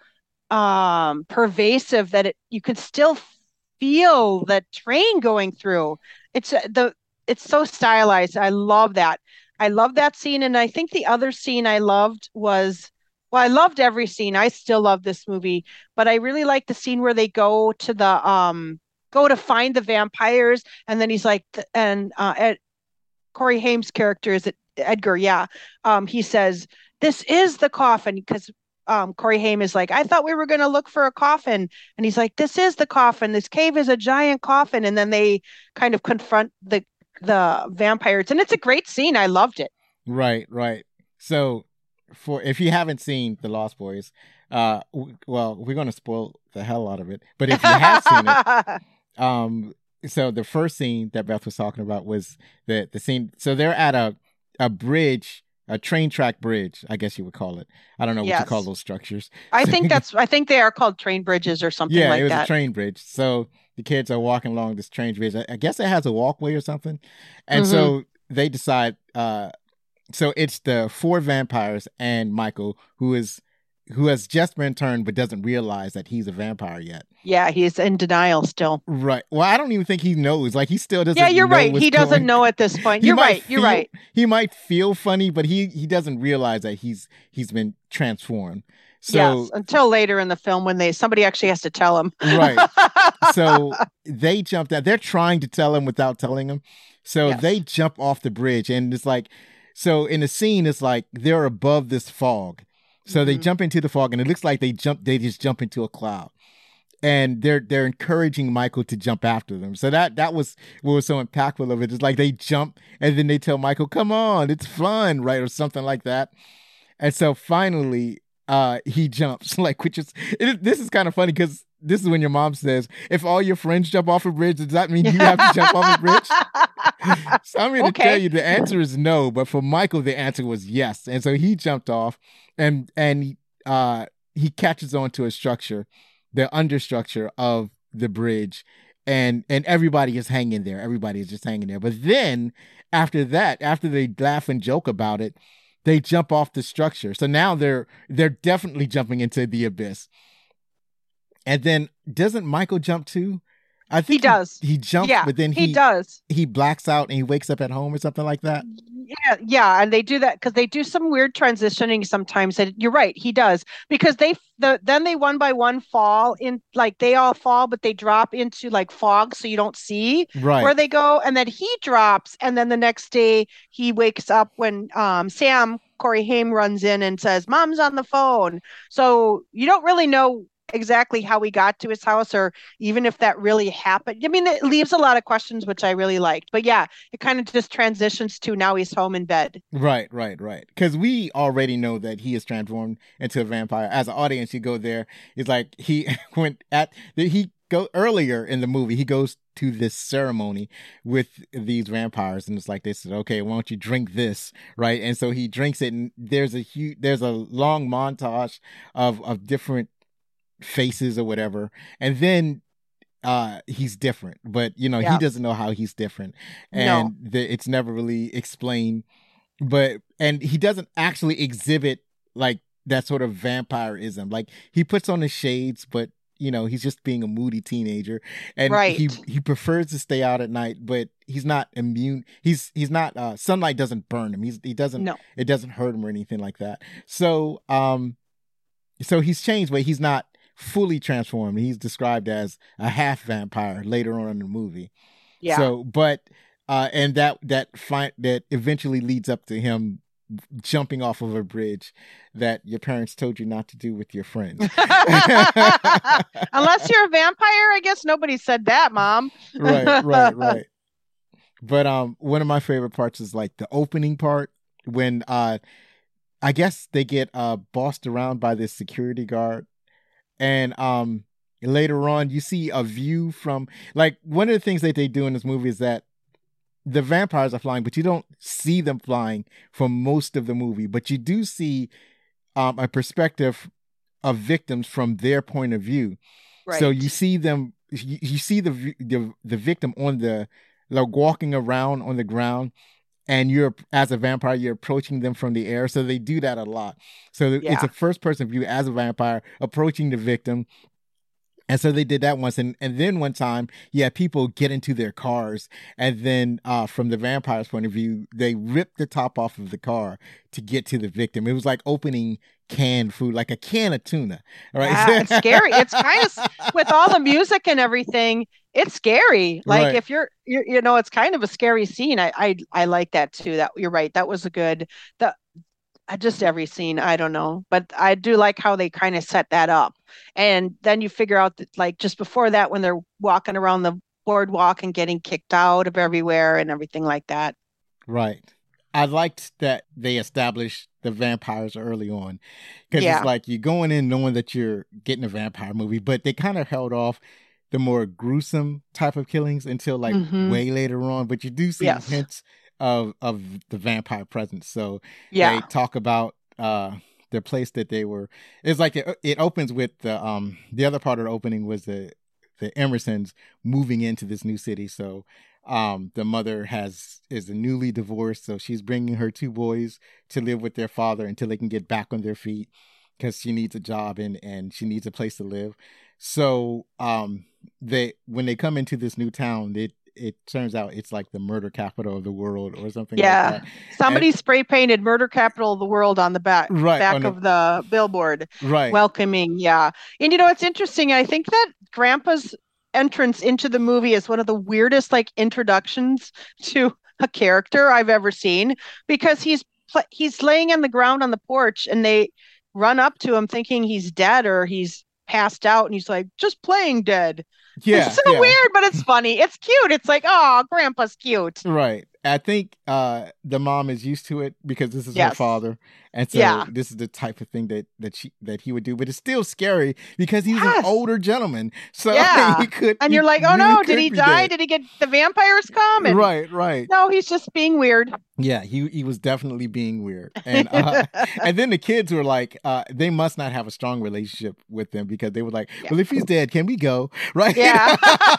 um pervasive that it you could still feel the train going through. It's uh, the it's so stylized. I love that. I love that scene. And I think the other scene I loved was, well, I loved every scene. I still love this movie, but I really like the scene where they go to the um go to find the vampires, and then he's like, and uh, Ed, Corey Haim's character is it Edgar? Yeah, um, he says, "This is the coffin," because um, Corey Haim is like, "I thought we were going to look for a coffin," and he's like, "This is the coffin. This cave is a giant coffin," and then they kind of confront the the vampires, and it's a great scene. I loved it. Right, right. So, for if you haven't seen The Lost Boys, uh, w- well, we're going to spoil the hell out of it. But if you have seen it, um, so the first scene that Beth was talking about was the the scene. So they're at a a bridge, a train track bridge, I guess you would call it. I don't know what Yes. you call those structures. I think that's I think they are called train bridges or something Yeah, like it was that. a train bridge. So the kids are walking along this train bridge. I, I guess it has a walkway or something. And Mhm. so they decide, uh, so it's the four vampires and Michael, who is who has just been turned but doesn't realize that he's a vampire yet. Yeah, he's in denial still. Right. Well, I don't even think he knows. Like, he still doesn't Yeah, you're know right. what's He doesn't going- know at this point. He You're might right. You're feel- right. He might feel funny, but he he doesn't realize that he's he's been transformed. So Yes, until later in the film when they somebody actually has to tell him. Right. so they jumped out. They're trying to tell him without telling him. So Yes. they jump off the bridge, and it's like, so in the scene, it's like they're above this fog. So they Mhm. jump into the fog, and it looks like they jump. They just jump into a cloud, and they're they're encouraging Michael to jump after them. So that that was what was so impactful of it. It's like they jump, and then they tell Michael, "Come on, it's fun," right, or something like that. And so finally, uh, he jumps, like, which is it, this is kind of funny because this is when your mom says, "If all your friends jump off a bridge, does that mean you have to jump off a bridge?" So I'm going to Okay. tell you the answer is no, but for Michael, the answer was yes. And so he jumped off, and and uh, he catches onto a structure, the understructure of the bridge, and and everybody is hanging there. Everybody is just hanging there. But then after that, after they laugh and joke about it, they jump off the structure. So now they're they're definitely jumping into the abyss. And then doesn't Michael jump too? I think He does. He, jumps, Yeah, but then he, he does. he blacks out and he wakes up at home or something like that. Yeah, yeah, and they do that because they do some weird transitioning sometimes. And you're right, he does because they the then they one by one fall in, like they all fall, but they drop into like fog, so you don't see Right. where they go. And then he drops, and then the next day he wakes up when um Sam Corey Haim runs in and says, "Mom's on the phone." So you don't really know exactly how he got to his house or even if that really happened. I mean, it leaves a lot of questions, which I really liked. But yeah, it kind of just transitions to now he's home in bed. Right, right, right. Because we already know that he is transformed into a vampire. As an audience, you go there. It's like he went at he go earlier in the movie. He goes to this ceremony with these vampires, and it's like they said, "Okay, why don't you drink this?" Right, and so he drinks it, and there's a huge, there's a long montage of of different faces or whatever, and then uh, he's different, but you know, Yeah. he doesn't know how he's different, No. and the, it's never really explained. But and he doesn't actually exhibit like that sort of vampirism. Like he puts on the shades, but you know, he's just being a moody teenager, and Right. he he prefers to stay out at night, but he's not immune. He's he's not uh, sunlight doesn't burn him. He's he doesn't No. it doesn't hurt him or anything like that. So um, so he's changed, but he's not fully transformed. He's described as a half vampire later on in the movie. Yeah. So, but uh, and that that fi- that eventually leads up to him jumping off of a bridge that your parents told you not to do with your friends. Unless you're a vampire, I guess nobody said that, Mom. Right, right, right. But um, one of my favorite parts is like the opening part when uh, I guess they get uh bossed around by this security guard, and um, later on you see a view from like one of the things that they do in this movie is that the vampires are flying, but you don't see them flying for most of the movie, but you do see um, a perspective of victims from their point of view. Right. So you see them, you, you see the, vi- the the victim on the like walking around on the ground, and you're as a vampire, you're approaching them from the air. So they do that a lot. So it's Yeah. a first person view as a vampire approaching the victim. And so they did that once. And, and then one time, yeah, people get into their cars. And then uh, from the vampire's point of view, they rip the top off of the car to get to the victim. It was like opening canned food, like a can of tuna. Right? Yeah, it's scary. It's kind of with all the music and everything. It's scary. Like Right. if you're, you're, you know, it's kind of a scary scene. I, I, I like that too. That you're right. That was a good. The uh, just every scene. I don't know, but I do like how they kind of set that up. And then you figure out that, like just before that, when they're walking around the boardwalk and getting kicked out of everywhere and everything like that. Right. I liked that they established the vampires early on because Yeah. it's like you're going in knowing that you're getting a vampire movie, but they kind of held off the more gruesome type of killings until like Mhm. way later on. But you do see Yes. hints of of the vampire presence. So Yeah. they talk about uh the place that they were. It's like it, it opens with the um the other part of the opening was the the Emersons moving into this new city. So um the mother has is newly divorced, so she's bringing her two boys to live with their father until they can get back on their feet because she needs a job and and she needs a place to live. So um they when they come into this new town, it it turns out it's like the murder capital of the world or something Yeah. like that. Somebody spray painted "Murder Capital of the World" on the back Right, back on the- of the billboard, Right. welcoming. Yeah, and you know it's interesting. I think that Grandpa's entrance into the movie is one of the weirdest like introductions to a character I've ever seen because he's pl- he's laying on the ground on the porch and they run up to him thinking he's dead or he's passed out and he's like just playing dead. yeah. It's so yeah. weird, but it's funny. It's cute. It's like, oh, Grandpa's cute. Right. I think uh, the mom is used to it because this is her Yes. father, and so Yeah. this is the type of thing that that she that he would do. But it's still scary because he's Yes. an older gentleman, so Yeah. he could. And he you're like, oh really no, could did he be die? dead. Did he get the vampires come? And Right. Right. no, he's just being weird. Yeah. He he was definitely being weird, and uh, and then the kids were like, uh, they must not have a strong relationship with them because they were like, Yeah. well, if he's dead, can we go? Right. Yeah.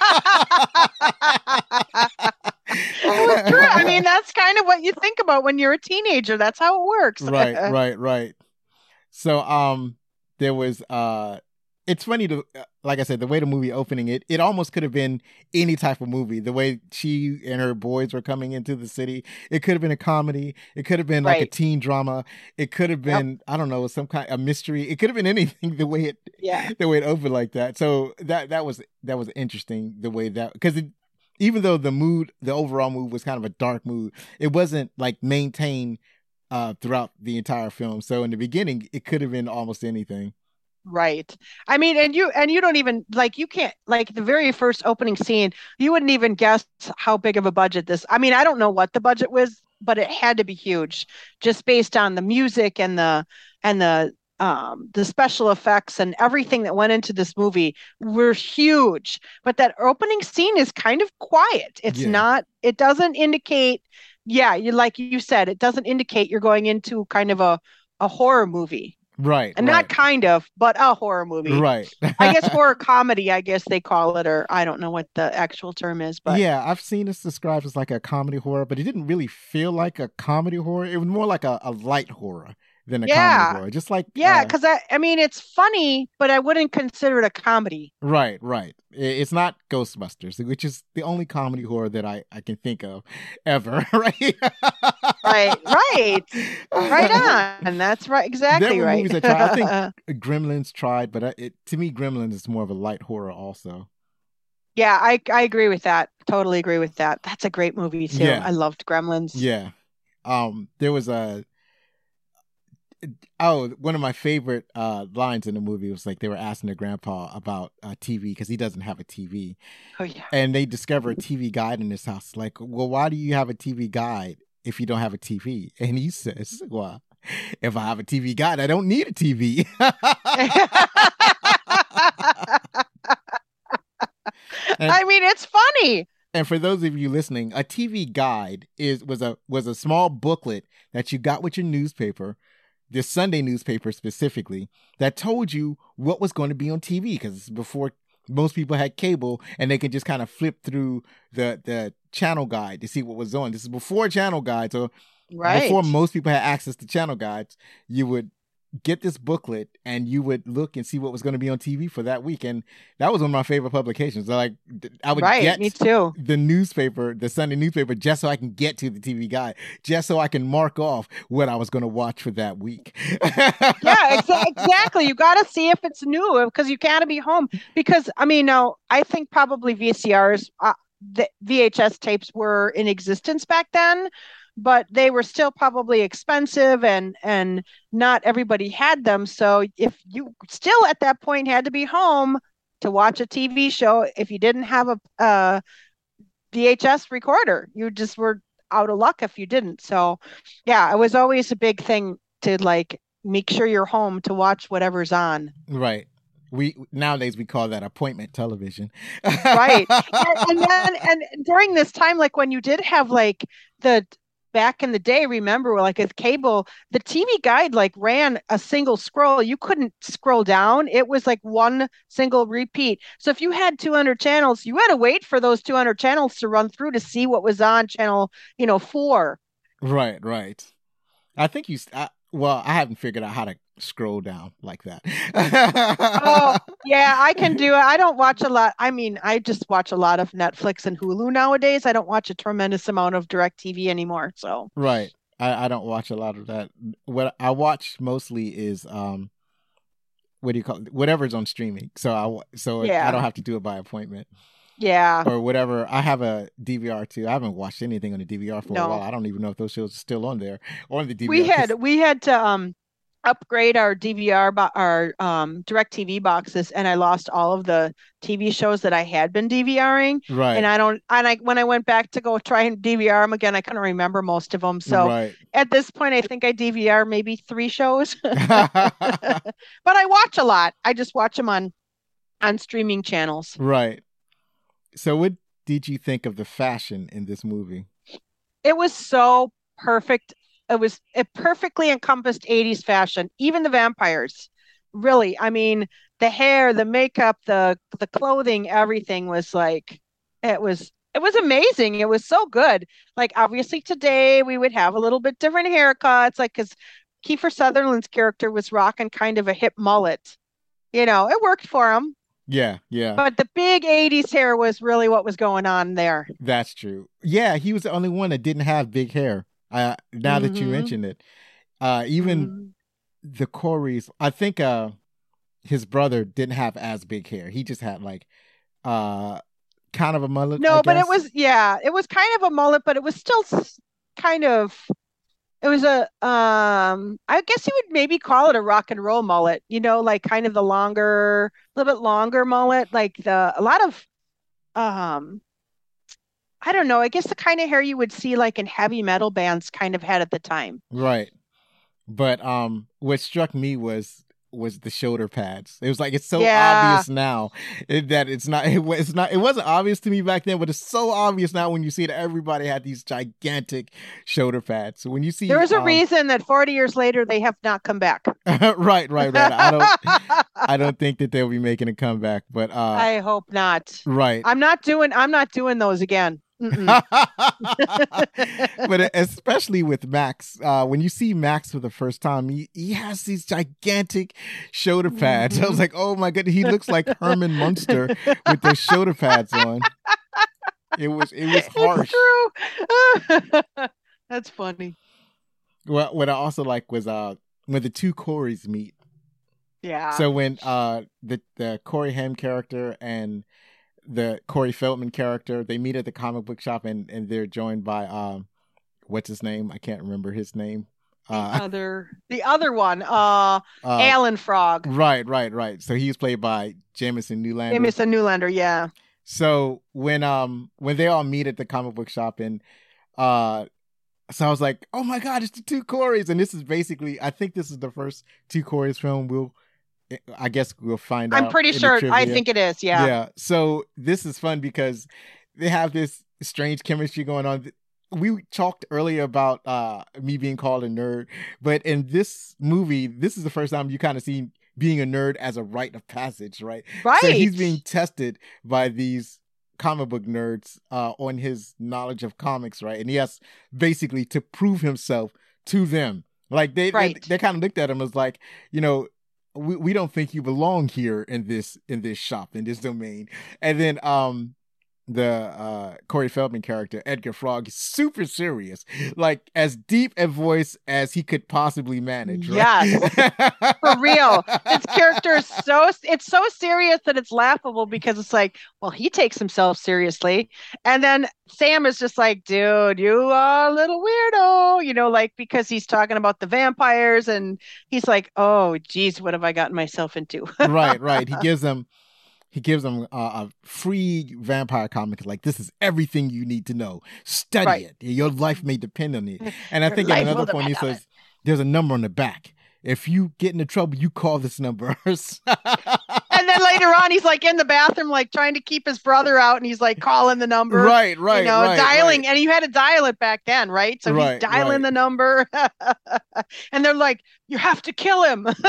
It was true. I mean, that's kind of what you think about when you're a teenager. That's how it works. right, right, right. So, um, there was, uh, it's funny to, uh, like I said, the way the movie opening it, it almost could have been any type of movie. The way she and her boys were coming into the city, it could have been a comedy. It could have been like a Right. teen drama. It could have Yep. been, I don't know, some kind of mystery. It could have been anything. The way it, Yeah. the way it opened like that. So that that was that was interesting. The way that because it. Even though the mood, the overall mood was kind of a dark mood, it wasn't like maintained uh, throughout the entire film. So in the beginning, it could have been almost anything. Right. I mean, and you and you don't even like you can't like the very first opening scene, you wouldn't even guess how big of a budget this. I mean, I don't know what the budget was, but it had to be huge just based on the music and the and the um the special effects and everything that went into this movie were huge. But that opening scene is kind of quiet. It's Yeah. not it doesn't indicate yeah, you like you said, it doesn't indicate you're going into kind of a a horror movie. Right. And right. not kind of, but a horror movie. Right. I guess horror comedy, I guess they call it, or I don't know what the actual term is, but yeah, I've seen this described as like a comedy horror, but it didn't really feel like a comedy horror. It was more like a, a light horror than a Yeah. comedy horror. Just like yeah, uh, because I, I mean, it's funny, but I wouldn't consider it a comedy. right, right. I- It's not Ghostbusters, which is the only comedy horror that I, I can think of ever. Right. Right, right, right on. That's right, exactly There were right. movies that tried. I think Gremlins tried, but I- it, to me, Gremlins is more of a light horror also. Yeah, I I agree with that. Totally agree with that. That's a great movie too. Yeah. I loved Gremlins. Yeah. Um, there was a oh, one of my favorite uh lines in the movie was like they were asking their grandpa about uh, T V because he doesn't have a T V, Oh yeah. and they discover a T V guide in his house. Like, well, why do you have a T V guide if you don't have a T V? And he says, well, if I have a T V guide, I don't need a T V. And- I mean, it's funny. And for those of you listening, a T V guide is was a was a small booklet that you got with your newspaper, the Sunday newspaper specifically, that told you what was going to be on T V because before most people had cable and they could just kind of flip through the the channel guide to see what was on. This is before channel guides, or Right. before most people had access to channel guides. You would get this booklet and you would look and see what was going to be on T V for that week, and that was one of my favorite publications. So like, I would Right, get me too. the newspaper, the Sunday newspaper, just so I can get to the T V guide, just so I can mark off what I was going to watch for that week. Yeah, exa- exactly. You got to see if it's new because you got to be home. Because I mean, now I think probably V C Rs, uh, the V H S tapes were in existence back then, but they were still probably expensive, and and not everybody had them. So if you still at that point had to be home to watch a T V show, if you didn't have a uh, V H S recorder, you just were out of luck if you didn't. So yeah, it was always a big thing to like make sure you're home to watch whatever's on. Right. We nowadays we call that appointment television. Right. And, and then and during this time, like when you did have like the back in the day, remember like with cable, the T V guide like ran a single scroll. You couldn't scroll down. It was like one single repeat. So if you had two hundred channels, you had to wait for those two hundred channels to run through to see what was on channel, you know, four. Right, right. I think you. I, well, I haven't figured out how to scroll down like that. Oh, yeah, I can do it. I don't watch a lot. I mean, I just watch a lot of Netflix and Hulu nowadays. I don't watch a tremendous amount of DirecTV anymore. So, Right. I, I don't watch a lot of that. What I watch mostly is um, what do you call it? Whatever's on streaming. So I wa- so Yeah. I don't have to do it by appointment yeah. or whatever. I have a D V R too. I haven't watched anything on the D V R for No. a while. I don't even know if those shows are still on there or on the D V R. We 'cause- had we had to um upgrade our D V R bo- our um DirecTV boxes, and I lost all of the T V shows that I had been DVRing. right. And I don't and I when I went back to go try and D V R them again, I couldn't remember most of them. So right. at this point, I think I D V R maybe three shows. But I watch a lot. I just watch them on on streaming channels. Right. So what did you think of the fashion in this movie? It was so perfect. It was it perfectly encompassed eighties fashion, even the vampires. Really. I mean, the hair, the makeup, the the clothing, everything was like it was it was amazing. It was so good. Like obviously today we would have a little bit different haircuts, like because Kiefer Sutherland's character was rocking kind of a hip mullet. You know, it worked for him. Yeah, yeah. But the big eighties hair was really what was going on there. That's true. Yeah, he was the only one that didn't have big hair. Uh, now that you Mhm. mention it, uh, even Mhm. the Coreys, I think uh, his brother didn't have as big hair. He just had like uh, kind of a mullet. No, I but it guess. was yeah, it was kind of a mullet, but it was still s- kind of it was a um I guess you would maybe call it a rock and roll mullet, you know, like kind of the longer, a little bit longer mullet, like the a lot of um I don't know, I guess the kind of hair you would see like in heavy metal bands kind of had at the time. Right. But um, what struck me was was the shoulder pads. It was like it's so Yeah. obvious now it, that it's not. It, wa- it's not. It wasn't obvious to me back then, but it's so obvious now when you see that everybody had these gigantic shoulder pads. So when you see There is a um, reason that forty years later they have not come back. right, right, right. I don't. I don't think that they'll be making a comeback, but uh, I hope not. right. I'm not doing. I'm not doing those again. Mm-mm. But especially with Max, uh, when you see Max for the first time, he, he has these gigantic shoulder pads. I was like, oh my goodness, he looks like Herman Munster with those shoulder pads on. It was it was harsh. It's true. That's funny. What what I also like was uh when the two Corys meet. Yeah. So when uh the the Corey Haim character and the Corey Feldman character, they meet at the comic book shop, and, and they're joined by um what's his name? I can't remember his name. Uh, the other the other one, uh, uh Alan Frog. right, right, right. So he was played by Jamison Newlander. Jamison Newlander, yeah. So when um when they all meet at the comic book shop, and uh so I was like, oh my god, it's the two Corys, and this is basically, I think this is the first two Corys film. We'll I guess we'll find out. I'm pretty in the sure. I trivia. think it is. Yeah. Yeah. So this is fun because they have this strange chemistry going on. We talked earlier about uh, me being called a nerd, but in this movie, this is the first time you kind of see being a nerd as a rite of passage, right? Right. So he's being tested by these comic book nerds uh, on his knowledge of comics, right? And he has basically to prove himself to them. Like they, right. they, they kind of looked at him as like, you know, we, we don't think you belong here in this in this shop, in this domain. And then um the uh Corey Feldman character, Edgar Frog, is super serious, like as deep a voice as he could possibly manage, right? Yes. For real. His character is so it's so serious that it's laughable, because it's like, well, he takes himself seriously. And then Sam is just like, dude, you are a little weirdo, you know, like, because he's talking about the vampires, and he's like, oh geez, what have I gotten myself into? right, right. He gives them He gives them uh, a free vampire comic. Like, this is everything you need to know. Study Right. it. Your life may depend on it. And I Your think at life another will point he depend on says, there's a number on the back. If you get into trouble, you call this number. And then later on, he's like in the bathroom, like trying to keep his brother out, and he's like calling the number. Right, right, You know, right, dialing, right. and you had to dial it back then, right? So Right, he's dialing right. the number, and they're like, "You have to kill him." I'm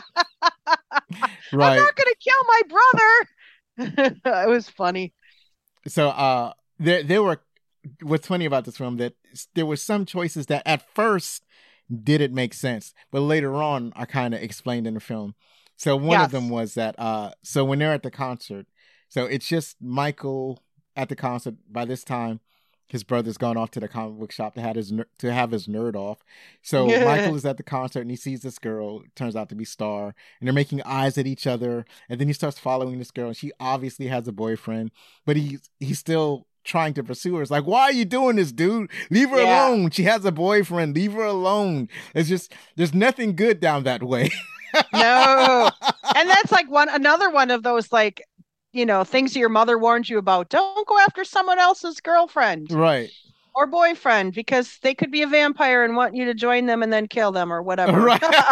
Right. not going to kill my brother. It was funny. So uh, there, there were. What's funny about this film that there were some choices that at first didn't make sense, but later on are kind of explained in the film. So one Yes. of them was that. Uh, so when they're at the concert, so it's just Michael at the concert. By this time, his brother's gone off to the comic book shop to have his ner- to have his nerd off. So Michael is at the concert and he sees this girl. Turns out to be Star, and they're making eyes at each other. And then he starts following this girl, and she obviously has a boyfriend, but he's he's still trying to pursue her. It's like, why are you doing this, dude? Leave her Yeah. alone. She has a boyfriend. Leave her alone. It's just there's nothing good down that way. No, and that's like one another one of those, like, you know, things your mother warned you about. Don't go after someone else's girlfriend Right. or boyfriend, because they could be a vampire and want you to join them and then kill them or whatever.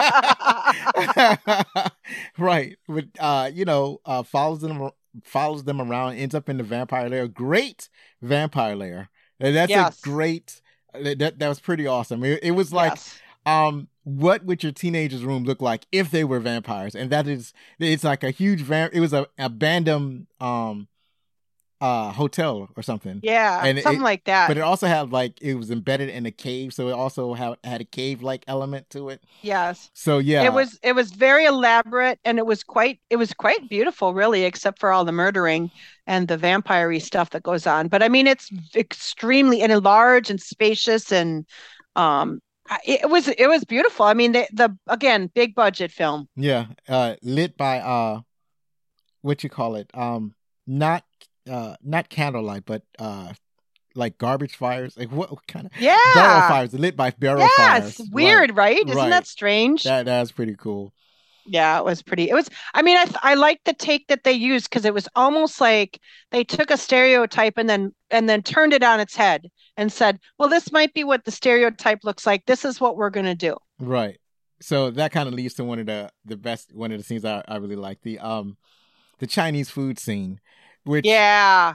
Right. Right. But uh, you know, uh follows them follows them around, ends up in the vampire lair. Great vampire lair. And that's Yes. a great that that was pretty awesome. It, it was like Yes. um what would your teenager's room look like if they were vampires? And that is it's like a huge van it was a abandoned um uh hotel or something. Yeah, And something it- like that. But it also had like it was embedded in a cave, so it also had, had a cave like element to it. Yes. So yeah. It was it was very elaborate, and it was quite it was quite beautiful, really, except for all the murdering and the vampire-y stuff that goes on. But I mean, it's extremely and large and spacious, and um I- it was it was beautiful. I mean, the the again, big budget film. Yeah, uh, lit by uh, what you call it? Um, not uh, not candlelight, but uh, like garbage fires. Like what, what kind of Yeah. barrel fires? Lit by barrel Yeah, fires. it's weird, right? Isn't right. that strange? That that's pretty cool. Yeah, it was pretty. It was, I mean, I th- I like the take that they used, because it was almost like they took a stereotype and then and then turned it on its head and said, well, this might be what the stereotype looks like. This is what we're going to do. Right. so that kind of leads to one of the the best one of the scenes I, I really like, the um the Chinese food scene, which Yeah.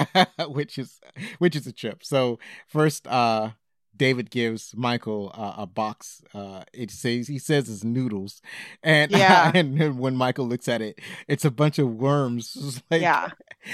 which is which is a trip. So first, uh, David gives Michael uh, a box. Uh, it says he says it's noodles, and Yeah. and when Michael looks at it, it's a bunch of worms. It's like, Yeah.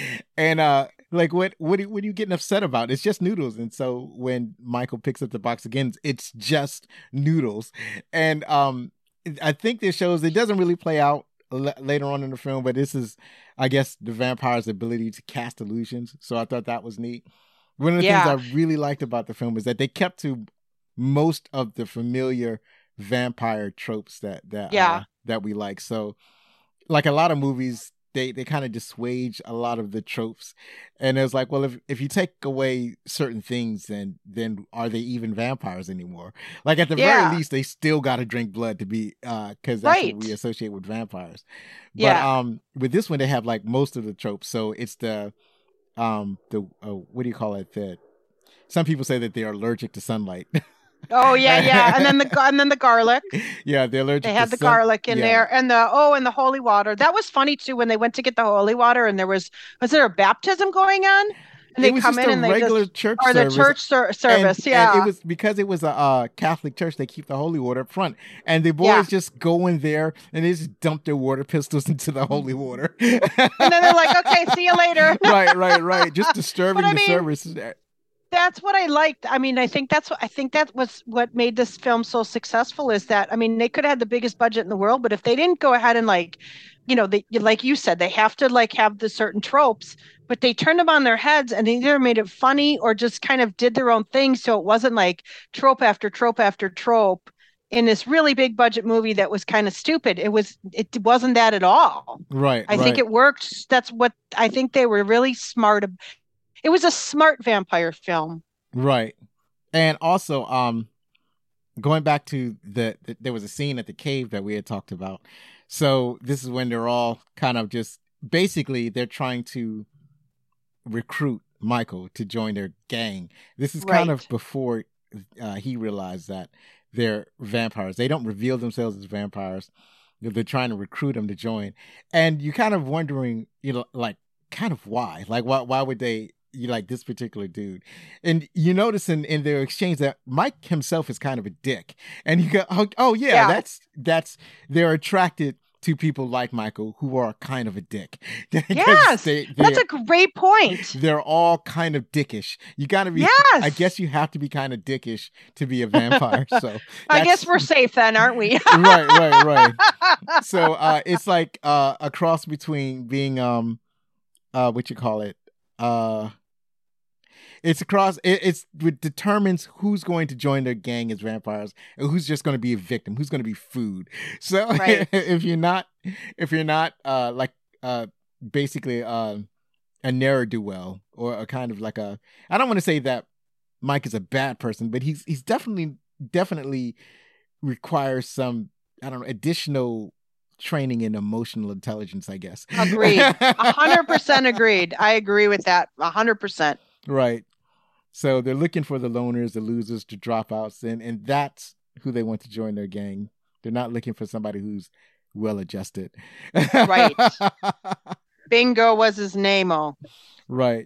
and uh, like what what are- what are you getting upset about? It's just noodles. And so when Michael picks up the box again, it's just noodles. And um, I think this shows it doesn't really play out l- later on in the film, but this is, I guess, the vampire's ability to cast illusions. So I thought that was neat. One of the Yeah. things I really liked about the film is that they kept to most of the familiar vampire tropes that that Yeah. uh, that we like. So, like a lot of movies, they they kind of dissuade a lot of the tropes, and it's like, well, if if you take away certain things, then then are they even vampires anymore? Like at the Yeah. very least, they still got to drink blood to be, uh, because that's Right. what we associate with vampires. But Yeah. um, with this one, they have like most of the tropes. So it's the um the uh, what do you call it? The some people say that they're allergic to sunlight. Oh yeah, yeah. And then the gar- and then the garlic. Yeah, they're allergic. They to had the sun- garlic in yeah. there, and the oh, and the holy water. That was funny too when they went to get the holy water, and there was was there a baptism going on? And they it was come just in a and they regular just church or the service. church ser- service. And, yeah, and it was because it was a uh, Catholic church. They keep the holy water up front, and the boys Yeah. just go in there and they just dump their water pistols into the holy water. and then they're like, okay, see you later. right, right, right. Just disturbing But I the mean, service. That's what I liked. I mean, I think that's what I think that was what made this film so successful is that I mean, they could have had the biggest budget in the world, but if they didn't go ahead and like, you know, they like you said, they have to like have the certain tropes, but they turned them on their heads and they either made it funny or just kind of did their own thing. So it wasn't like trope after trope after trope in this really big budget movie that was kind of stupid. It was it wasn't that at all. Right. I right. think it worked. That's what I think they were really smart. ab- It was a smart vampire film. Right. And also, um, going back to the, the, there was a scene at the cave that we had talked about. So this is when they're all kind of just, basically they're trying to recruit Michael to join their gang. This is kind of Right. before uh, he realized that they're vampires. They don't reveal themselves as vampires. They're they're trying to recruit him to join. And you're kind of wondering, you know, like, kind of why? Like, why, why would they, you like this particular dude? And you notice in, in their exchange that Mike himself is kind of a dick. And you go, oh, oh yeah, Yeah. that's, that's, they're attracted to people like Michael who are kind of a dick. Because Yes, they, That's they, a great point. they're all kind of dickish. You gotta be, Yes. I guess you have to be kind of dickish to be a vampire. So I that's- guess we're safe then, aren't we? right, right, right. So uh, it's like uh, a cross between being um, uh, what you call it, uh, it's a cross. It, it's it determines who's going to join their gang as vampires and who's just going to be a victim, who's going to be food. So Right. if you're not, if you're not uh, like uh, basically uh, a ne'er do well or a kind of like a, I don't want to say that Mike is a bad person, but he's he's definitely definitely requires some, I don't know, additional training in emotional intelligence, I guess. Agreed. A hundred percent agreed. I agree with that. A hundred percent. Right. So they're looking for the loners, the losers, the dropouts, and and that's who they want to join their gang. They're not looking for somebody who's well adjusted. Right. Bingo was his name-o. Right.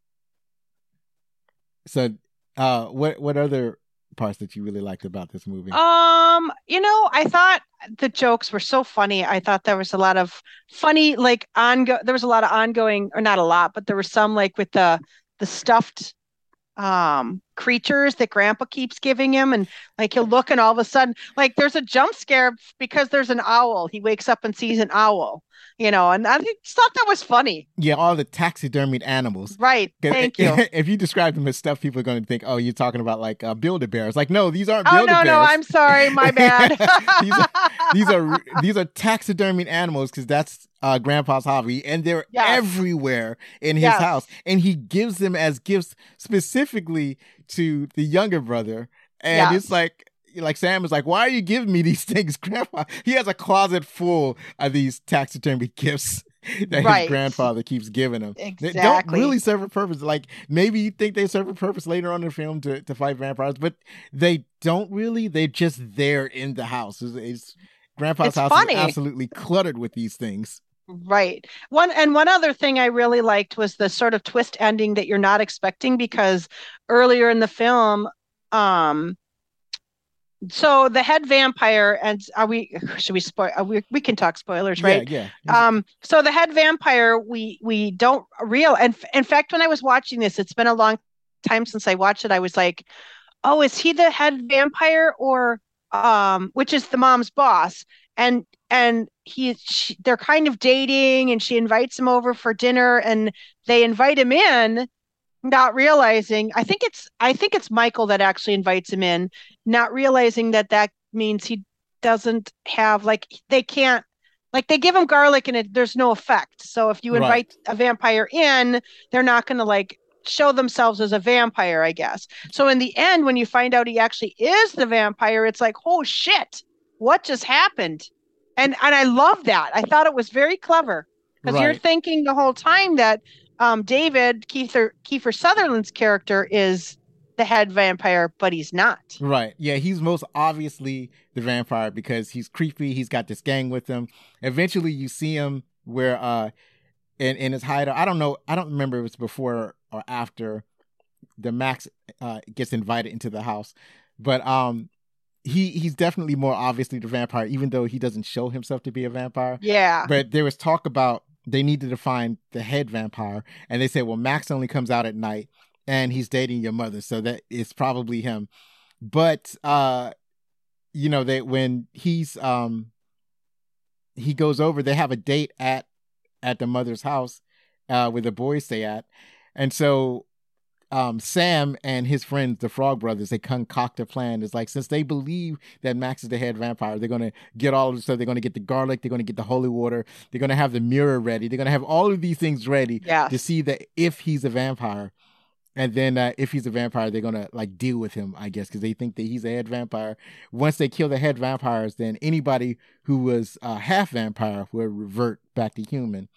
So, uh, what what other parts that you really liked about this movie? Um, you know, I thought the jokes were so funny. I thought there was a lot of funny, like ongo. There was a lot of ongoing, or not a lot, but there was some like with the the stuffed um creatures that Grandpa keeps giving him, and like he'll look and all of a sudden, like there's a jump scare because there's an owl. He wakes up and sees an owl, you know, and I just thought that was funny. Yeah, all the taxidermied animals. Right. 'Cause Thank you. If you describe them as stuff, people are going to think, oh, you're talking about like uh, Build-A-Bears. Like, no, these aren't Oh Build-A-Bears. no, no, I'm sorry, my bad. these are these are these are taxidermied animals because that's uh, Grandpa's hobby, and they're Yes. everywhere in his Yes. house, and he gives them as gifts specifically to the younger brother, and Yes. it's like. Like Sam is like, why are you giving me these things, Grandpa? He has a closet full of these taxidermy gifts. that Right. his grandfather keeps giving him. They don't Exactly. really serve a purpose. Like maybe you think they serve a purpose later on in the film to, to fight vampires, but they don't really. They're just there in the house. His, his grandpa's It's house funny. is absolutely cluttered with these things. Right. One and one other thing I really liked was the sort of twist ending that you're not expecting because earlier in the film, um, so the head vampire and are we should we spoil? Are we we can talk spoilers, right? Yeah, yeah. Um, so the head vampire, we we don't real and in fact, when I was watching this, it's been a long time since I watched it. I was like, oh, is he the head vampire or um, which is the mom's boss? And and he she, they're kind of dating, and she invites him over for dinner, and they invite him in, not realizing. I think it's I think it's Michael that actually invites him in, not realizing that that means he doesn't have like they can't. Like they give him garlic and it, there's no effect. So if you invite Right. a vampire in, they're not going to like show themselves as a vampire, I guess. So in the end, when you find out he actually is the vampire, it's like, oh shit, what just happened? And and I love that. I thought it was very clever because you're Right. thinking the whole time that um, David Kiefer Kiefer Sutherland's character is the head vampire, but he's not. Right. Yeah, he's most obviously the vampire because he's creepy. He's got this gang with him. Eventually you see him where uh in, in his hideout. I don't know. I don't remember if it's before or after the Max uh gets invited into the house. But um he he's definitely more obviously the vampire, even though he doesn't show himself to be a vampire. Yeah. But there was talk about they needed to find the head vampire, and they said, well, Max only comes out at night and he's dating your mother, so that it's probably him. But uh you know, they when he's um he goes over, they have a date at at the mother's house uh where the boys stay at. And so um Sam and his friends, the Frog Brothers, they concoct a plan. It's like, since they believe that Max is the head vampire, they're gonna get all of the stuff. They're gonna get the garlic, they're gonna get the holy water, they're gonna have the mirror ready, they're gonna have all of these things ready Yes. to see that if he's a vampire. And then uh, if he's a vampire, they're gonna like deal with him, I guess, because they think that he's a head vampire. Once they kill the head vampires, then anybody who was uh, half vampire will revert back to human.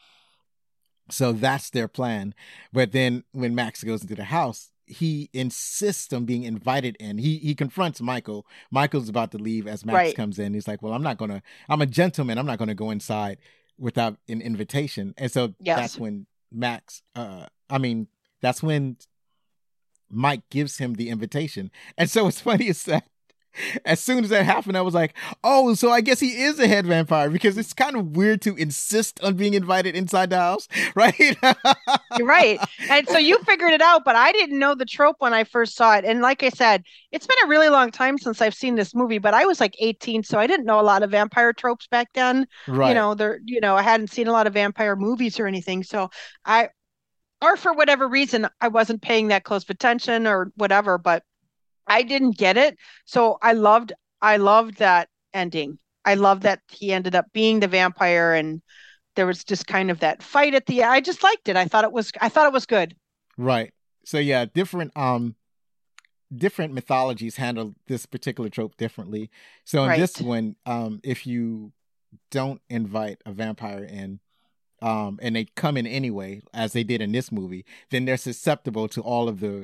So that's their plan. But then when Max goes into the house, he insists on being invited in. He he confronts Michael. Michael's about to leave as Max Right. comes in. He's like, well, I'm not gonna. I'm a gentleman. I'm not gonna go inside without an invitation. And so Yes. that's when Max. Uh, I mean, that's when Mike gives him the invitation. And so what's funny is that as soon as that happened, I was like, oh, so I guess he is a head vampire, because it's kind of weird to insist on being invited inside the house, right? You're right. And so you figured it out, but I didn't know the trope when I first saw it. And like I said, it's been a really long time since I've seen this movie, but I was like eighteen, so I didn't know a lot of vampire tropes back then. Right. You know, there, you know, I hadn't seen a lot of vampire movies or anything. So I, or for whatever reason, I wasn't paying that close of attention or whatever, but I didn't get it. So I loved, I loved that ending. I loved that he ended up being the vampire, and there was just kind of that fight at the, I just liked it. I thought it was, I thought it was good. Right. So yeah, different um different mythologies handle this particular trope differently. So in Right. this one, um, if you don't invite a vampire in, um, and they come in anyway, as they did in this movie, then they're susceptible to all of the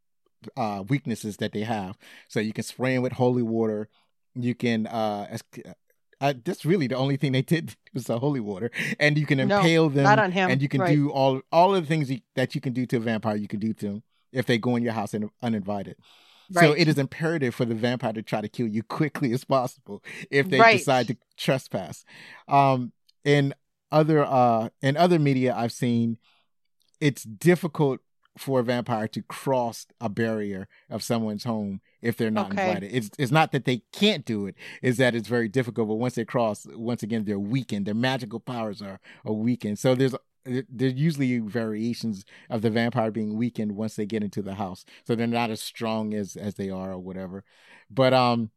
uh, weaknesses that they have. So you can spray them with holy water. You can, uh, as, uh, that's really the only thing they did was the holy water, and you can No, impale them, not on him. and you can Right. do all all of the things you, that you can do to a vampire. You can do to them if they go in your house and uninvited. So Right. it is imperative for the vampire to try to kill you quickly as possible if they Right. decide to trespass. Um, in other uh, in other media I've seen, it's difficult for a vampire to cross a barrier of someone's home if they're not Okay. invited. It's it's not that they can't do it, it's that it's very difficult. But once they cross, once again, they're weakened. Their magical powers are, are weakened. So there's there's usually variations of the vampire being weakened once they get into the house. So they're not as strong as as they are or whatever. But um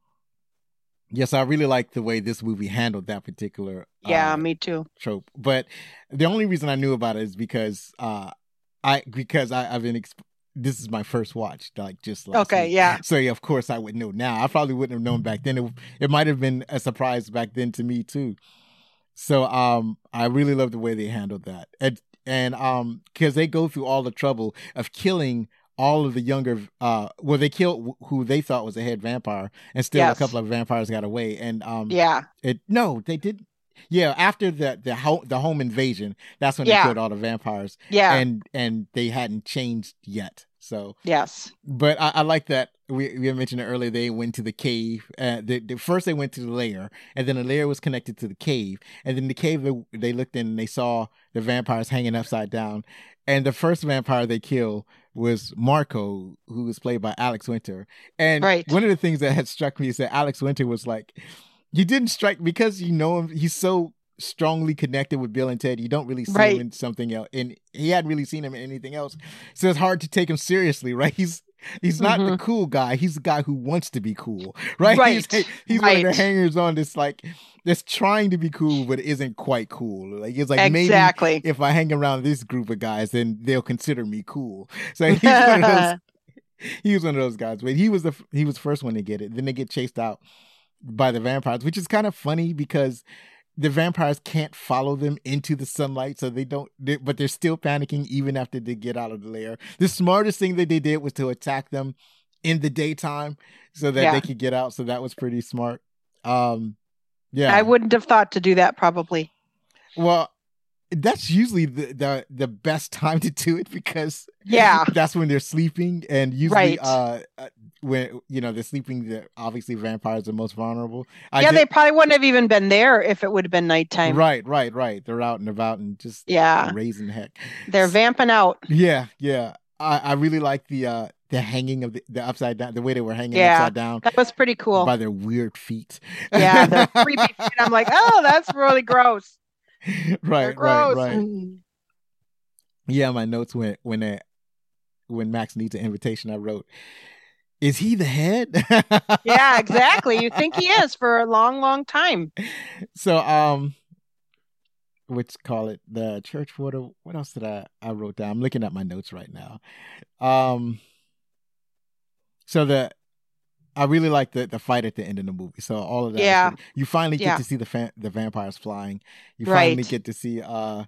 yes, I really like the way this movie handled that particular Yeah, uh, me too. trope. But the only reason I knew about it is because uh I because I, I've been exp- this is my first watch, like just last Okay, week. yeah. So yeah, of course I would know now. I probably wouldn't have known back then. It, it might have been a surprise back then to me too. So um, I really love the way they handled that, and and um, because they go through all the trouble of killing all of the younger, uh, well, they killed who they thought was a head vampire, and still Yes. a couple of vampires got away, and um, Yeah. it no, they did. Yeah, after the the home the home invasion, that's when Yeah. they killed all the vampires, Yeah. and and they hadn't changed yet. So, Yes. but I, I like that we we mentioned it earlier. They went to the cave. Uh, the, the first they went to the lair, and then the lair was connected to the cave, and then the cave they, they looked in and they saw the vampires hanging upside down. And the first vampire they killed was Marco, who was played by Alex Winter. And Right. one of the things that had struck me is that Alex Winter was like, you didn't strike because you know him. He's so strongly connected with Bill and Ted. You don't really see Right. him in something else, and he hadn't really seen him in anything else. So it's hard to take him seriously, right? He's he's not the cool guy. He's the guy who wants to be cool, right? Right. He's, he's one of Right. the hangers on that's like that's trying to be cool, but isn't quite cool. Like it's like Exactly. maybe if I hang around this group of guys, then they'll consider me cool. So he's one of those. He was one of those guys, but he was the he was the first one to get it. Then they get chased out by the vampires, which is kind of funny because the vampires can't follow them into the sunlight, so they don't. They, but they're still panicking even after they get out of the lair. The smartest thing that they did was to attack them in the daytime so that Yeah. they could get out. So that was pretty smart. Um, yeah, I wouldn't have thought to do that probably. well, that's usually the, the the best time to do it because Yeah. that's when they're sleeping, and usually Right. uh, uh when you know they're sleeping, the obviously vampires are most vulnerable. I yeah, did- they probably wouldn't have even been there if it would have been nighttime. right, right, right. They're out and about and just Yeah. raising heck. They're vamping out. Yeah, yeah. I, I really like the uh the hanging of the, the upside down, the way they were hanging Yeah. upside down That was pretty cool. by their weird feet. Yeah, they're creepy feet. I'm like, oh, that's really gross. They're right, right, gross. right. Yeah, my notes went when uh, when Max needs an invitation. I wrote, "Is he the head?" Yeah, exactly. You think he is for a long, long time. So, um, which call it the church water. What else did I I wrote down? I'm looking at my notes right now. Um, so the I really like the the fight at the end of the movie. So all of that. was Yeah. pretty- you finally get Yeah. to see the fa- the vampires flying. You finally Right. get to see uh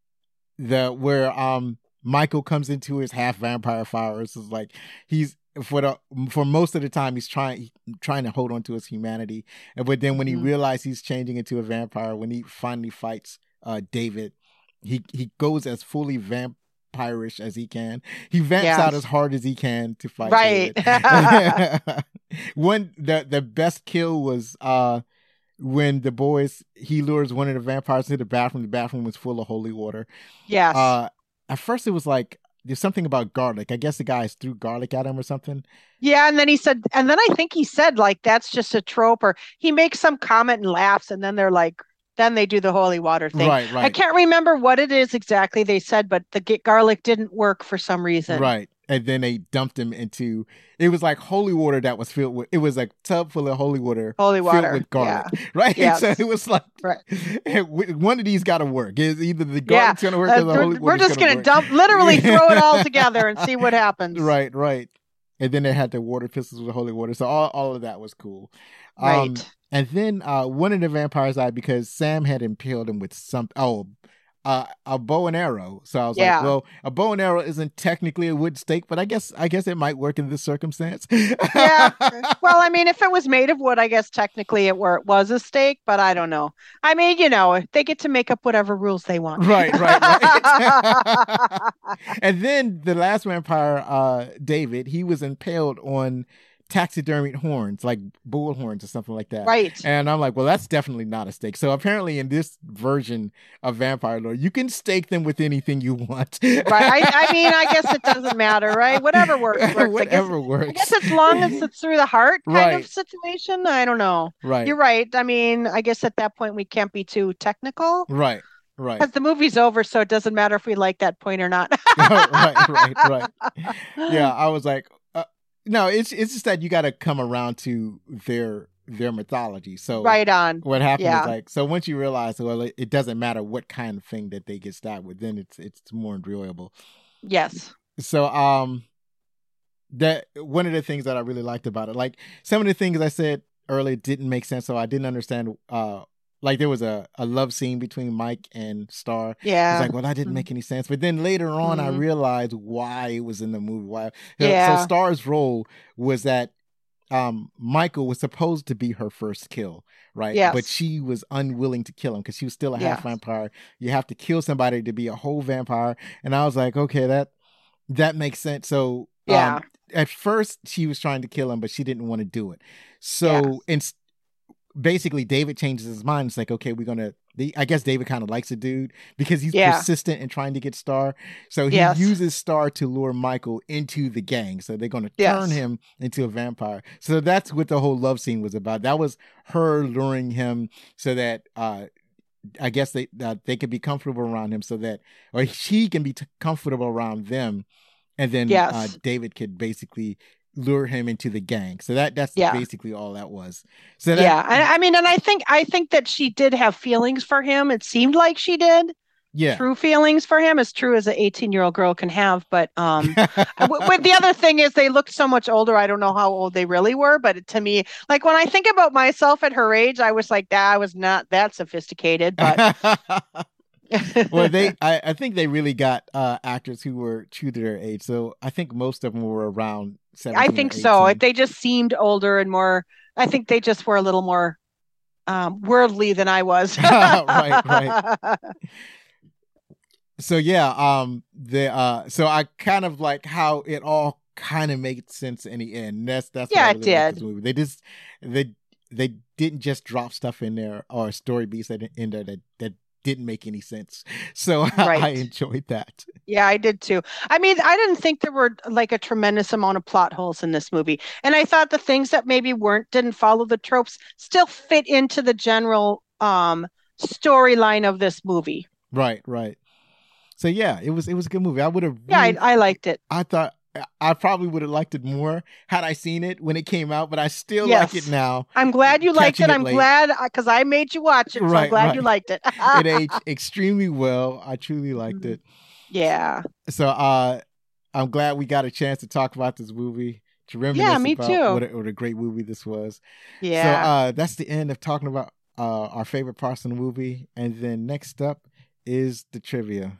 the where um Michael comes into his half vampire powers. Is like he's for the for most of the time he's trying trying to hold on to his humanity, and but then when he Mhm. realizes he's changing into a vampire, when he finally fights uh David, he he goes as fully vampirish as he can. He vamps Yes. out as hard as he can to fight Right. David. One the the best kill was uh when the boys he lures one of the vampires into the bathroom. The bathroom was full of holy water. Yes. Uh, at first it was like there's something about garlic. I guess the guys threw garlic at him or something. Yeah, and then he said, and then I think he said, like, that's just a trope, or he makes some comment and laughs, and then they're like, then they do the holy water thing. Right, I right, can't remember what it is exactly they said, but the g- garlic didn't work for some reason. right. And then they dumped him into. It was like holy water that was filled with. It was a tub full of holy water. Holy filled water. with garlic, right? Yes. So it was like Right. one of these got to work. It's either the Yeah. garlic's gonna work Uh, or the we're holy we're water's just gonna gonna work. dump, literally throw it all together and see what happens. Right, right. And then they had the water pistols with holy water. So all, all of that was cool. Um, Right. and then uh, one of the vampires died because Sam had impaled him with some oh uh, a bow and arrow. So I was Yeah. like, well, a bow and arrow isn't technically a wood stake, but I guess I guess it might work in this circumstance. Yeah. Well, I mean, if it was made of wood, I guess technically it were it was a stake, but I don't know. I mean, you know, they get to make up whatever rules they want. Right, right, right. And then the last vampire, uh, David, he was impaled on taxidermied horns, like bull horns or something like that. Right. And I'm like, well, that's definitely not a stake. So apparently in this version of Vampire Lore, you can stake them with anything you want. Right. I, I mean, I guess it doesn't matter, right? Whatever works, works. I guess, Whatever works. I guess as long as it's through the heart kind Right. of situation. I don't know. Right. You're right. I mean, I guess at that point we can't be too technical Right. Right. because the movie's over, so it doesn't matter if we like that point or not. right, right, right. Yeah, I was like, uh, no, it's it's just that you got to come around to their their mythology. So Right on. what happened Yeah. is like, so once you realize, well, it, it doesn't matter what kind of thing that they get stabbed with, then it's it's more enjoyable. Yes. So um, that one of the things that I really liked about it, like some of the things I said earlier didn't make sense, so I didn't understand uh like there was a, a love scene between Mike and Star. Yeah. It's like, well, that didn't make any sense. But then later on, I Mhm. realized why it was in the movie. Why? Yeah. So Star's role was that um, Michael was supposed to be her first kill, right? Yes. But she was unwilling to kill him because she was still a half Yes. vampire. You have to kill somebody to be a whole vampire. And I was like, okay, that that makes sense. So Yeah. um, at first she was trying to kill him, but she didn't want to do it. So Yes. and basically David changes his mind. It's like, okay, we're gonna. The, I guess David kind of likes the dude because he's Yeah. persistent in trying to get Star. So he Yes. uses Star to lure Michael into the gang. So they're going to Yes. turn him into a vampire. So that's what the whole love scene was about. That was her luring him so that uh, I guess they uh, they could be comfortable around him, so that or he can be t- comfortable around them, and then Yes. uh, David could basically lure him into the gang. So that that's Yeah. basically all that was. So that, Yeah. And I mean, and I think I think that she did have feelings for him. It seemed like she did. yeah. True feelings for him, as true as an eighteen-year-old girl can have. But um, w- with the other thing is they looked so much older. I don't know how old they really were, but to me, like when I think about myself at her age, I was like, that I was not that sophisticated. But well, they I, I think they really got uh, actors who were true to their age. So I think most of them were around seventeen. I think so. They just seemed older and more. I think they just were a little more um, worldly than I was. Right, right. So yeah, um, the uh, so I kind of like how it all kind of made sense in the end. That's that's what Yeah, I it really liked did. this movie. They just they they didn't just drop stuff in there or story beats that in there that that didn't make any sense. So I, Right. I enjoyed that. Yeah, I did too. I mean, I didn't think there were like a tremendous amount of plot holes in this movie. And I thought the things that maybe weren't, didn't follow the tropes still fit into the general um storyline of this movie. Right, right. So yeah, it was it was a good movie. I would have. Yeah, Really, I, I liked it. I thought I probably would have liked it more had I seen it when it came out, but I still Yes. like it now. I'm glad you liked Catching it. it I'm late. glad because I made you watch it. So I'm Right, glad right. you liked it. It aged extremely well. I truly liked Mhm. it. Yeah. So uh, I'm glad we got a chance to talk about this movie, to reminisce Yeah, me about too. What, a, what a great movie this was. Yeah. So uh, that's the end of talking about uh, our favorite parts of the movie. And then next up is the trivia.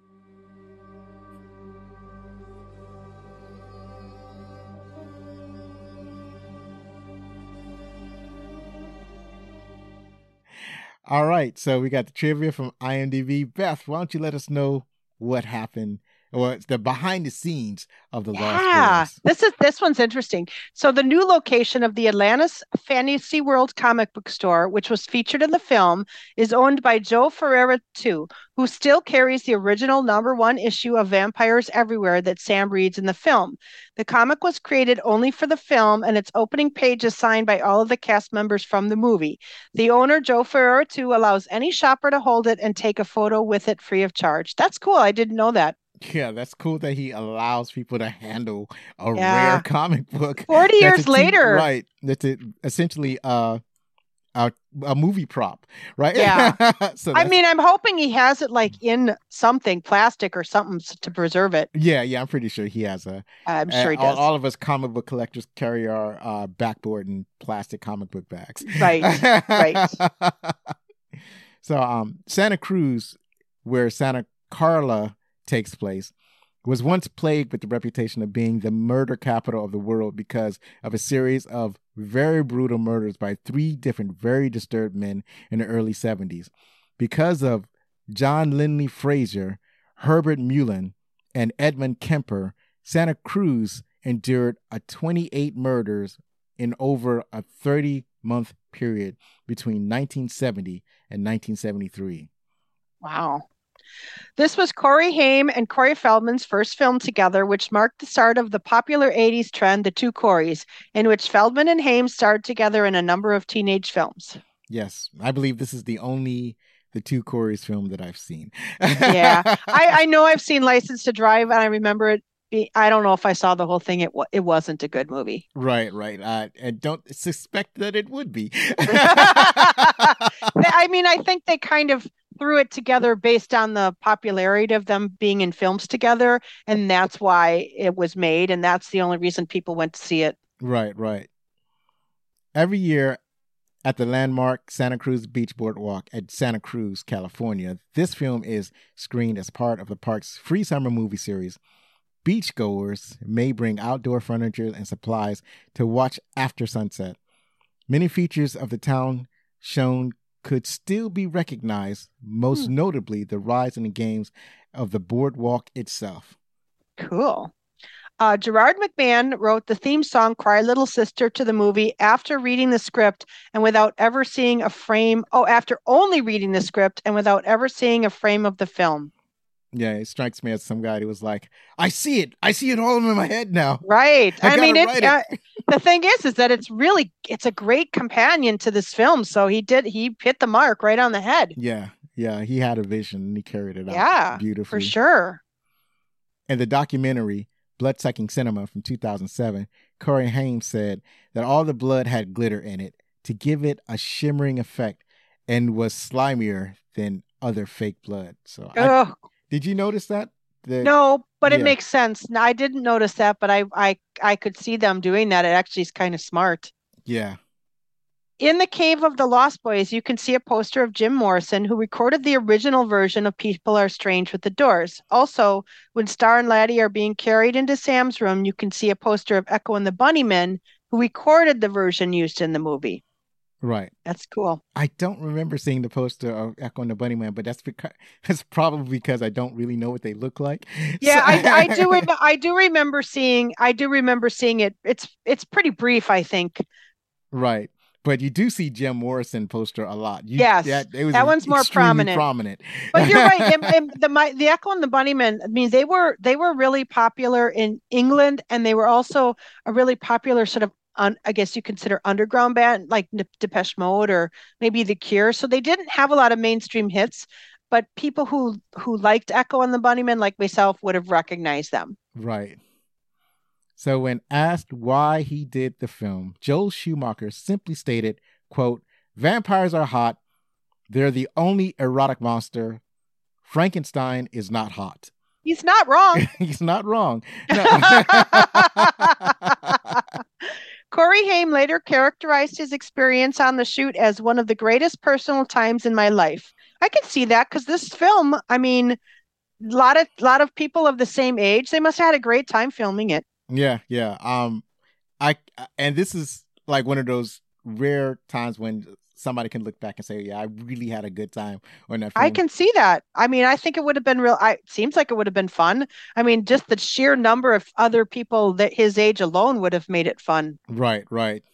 All right, so we got the trivia from IMDb. Beth, why don't you let us know what happened, or the behind the scenes of the Lost Yeah, Boys? this is this one's interesting. So the new location of the Atlantis Fantasy World comic book store, which was featured in the film, is owned by Joe Ferreira the Second, who still carries the original number one issue of Vampires Everywhere that Sam reads in the film. The comic was created only for the film, and its opening page is signed by all of the cast members from the movie. The owner, Joe Ferreira the Second, allows any shopper to hold it and take a photo with it free of charge. That's cool. I didn't know that. Yeah, that's cool that he allows people to handle a Yeah. rare comic book. forty That's years a T- later. right? That's it, essentially uh, a a movie prop, right? Yeah. So I that's- mean, I'm hoping he has it like in something, plastic or something s- to preserve it. yeah, yeah, I'm pretty sure he has a. I'm uh, sure he all, does. all of us comic book collectors carry our uh, backboard in plastic comic book bags. Right, right. So, um, Santa Cruz, where Santa Carla takes place, was once plagued with the reputation of being the murder capital of the world because of a series of very brutal murders by three different, very disturbed men in the early seventies. Because of John Linley Frazier, Herbert Mullen, and Edmund Kemper, Santa Cruz endured a twenty-eight murders in over a thirty-month period between nineteen seventy and nineteen seventy-three. Wow. This was Corey Haim and Corey Feldman's first film together, which marked the start of the popular eighties trend, The Two Coreys, in which Feldman and Haim starred together in a number of teenage films. Yes, I believe this is the only The Two Coreys film that I've seen. Yeah. I, I know I've seen License to Drive, and I remember it. Be, I don't know if I saw the whole thing. It wa- it wasn't a good movie. Right, right. Uh, and don't suspect that it would be. I mean, I think they kind of threw it together based on the popularity of them being in films together, and that's why it was made, and that's the only reason people went to see it. Right, right. Every year at the landmark Santa Cruz Beach Boardwalk at Santa Cruz, California. This film is screened as part of the park's free summer movie series. Beachgoers may bring outdoor furniture and supplies to watch after sunset. Many features of the town shown could still be recognized, most hmm. notably the rise in the games of the boardwalk itself. Cool. Uh, Gerard McMahon wrote the theme song Cry Little Sister to the movie after reading the script and without ever seeing a frame. Oh, after only reading the script and without ever seeing a frame of the film. Yeah, it strikes me as some guy who was like, I see it. I see it all in my head now. Right. I, I mean, it's, it. uh, the thing is, is that it's really, it's a great companion to this film. So he did, he hit the mark right on the head. Yeah. Yeah. He had a vision and he carried it out yeah, beautifully. For sure. In the documentary, Bloodsucking Cinema from two thousand seven, Corey Haim said that all the blood had glitter in it to give it a shimmering effect and was slimier than other fake blood. So I, did you notice that? The, no, but yeah. it makes sense. No, I didn't notice that, but I, I, I could see them doing that. It actually is kind of smart. Yeah. In the Cave of the Lost Boys, you can see a poster of Jim Morrison, who recorded the original version of People Are Strange with the Doors. Also, when Star and Laddie are being carried into Sam's room, you can see a poster of Echo and the Bunnymen, who recorded the version used in the movie. Right. That's cool. I don't remember seeing the poster of Echo and the Bunnymen, but that's because that's probably because I don't really know what they look like. Yeah, so... I, I do. Rem- I do remember seeing. I do remember seeing it. It's it's pretty brief, I think. Right. But you do see Jim Morrison poster a lot. You, yes, that, it was that one's more prominent. prominent. But you're right. and, and the my, the Echo and the Bunnymen. I mean, they were they were really popular in England, and they were also a really popular sort of, un, I guess you consider underground band like Depeche Mode or maybe The Cure. So they didn't have a lot of mainstream hits, but people who who liked Echo and the Bunnymen, like myself, would have recognized them. Right. So when asked why he did the film, Joel Schumacher simply stated, quote, "Vampires are hot. They're the only erotic monster. Frankenstein is not hot." He's not wrong. He's not wrong. No. Corey Haim later characterized his experience on the shoot as one of the greatest personal times in my life. I can see that because this film, I mean, a lot of, lot of people of the same age, they must have had a great time filming it. Yeah, yeah. Um, I and this is like one of those rare times when somebody can look back and say, "Yeah, I really had a good time on that film." I can see that. I mean, I think it would have been real. I, it seems like it would have been fun. I mean, just the sheer number of other people that his age alone would have made it fun. Right, right.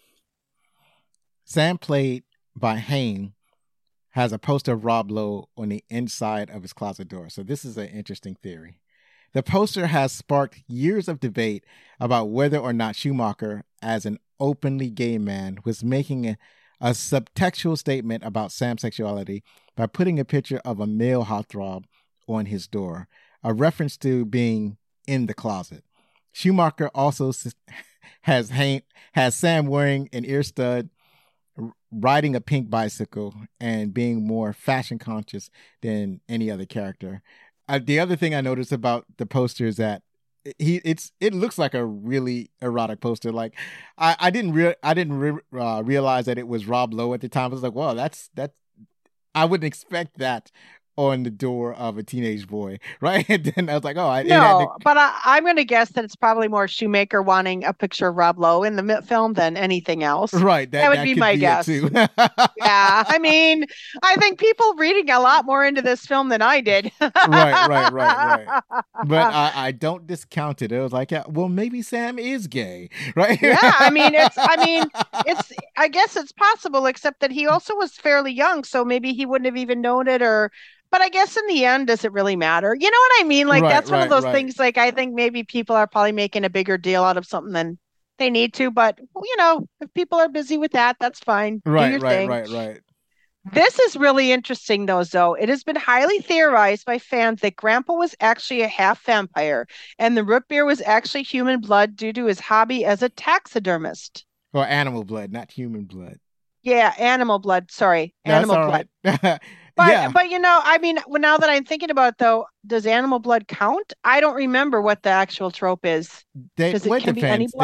Sam, played by Haim, has a poster of Rob Lowe on the inside of his closet door. So this is an interesting theory. The poster has sparked years of debate about whether or not Schumacher, as an openly gay man, was making a, a subtextual statement about Sam's sexuality by putting a picture of a male heartthrob on his door, a reference to being in the closet. Schumacher also has has Sam wearing an ear stud, riding a pink bicycle, and being more fashion conscious than any other character. Uh, the other thing I noticed about the poster is that he it's it looks like a really erotic poster. Like I, I didn't re- I didn't re- uh, realize that it was Rob Lowe at the time. I was like, wow, that's that's I wouldn't expect that on the door of a teenage boy, right? And then I was like, oh, I no, to... but I, I'm going to guess that it's probably more Shoemaker wanting a picture of Rob Lowe in the film than anything else. Right, that, that would that be my be guess. Too. Yeah, I mean, I think people reading a lot more into this film than I did. right, right, right, right. But I, I don't discount it. It was like, yeah, well, maybe Sam is gay, right? Yeah, I mean, it's, I mean, it's, I guess it's possible, except that he also was fairly young, so maybe he wouldn't have even known it, or. But I guess in the end, does it really matter? You know what I mean? Like, right, that's one right, of those right. things, like, I think maybe people are probably making a bigger deal out of something than they need to. But, you know, if people are busy with that, that's fine. Right, Do your right, thing. right, right. This is really interesting, though, Zoe. It has been highly theorized by fans that Grandpa was actually a half vampire and the root beer was actually human blood due to his hobby as a taxidermist. Or animal blood, not human blood. Yeah, animal blood. Sorry, That's animal blood. Right. But, yeah. but, you know, I mean, now that I'm thinking about it, though, does animal blood count? I don't remember what the actual trope is. They, does it well, can it be any depends. blood?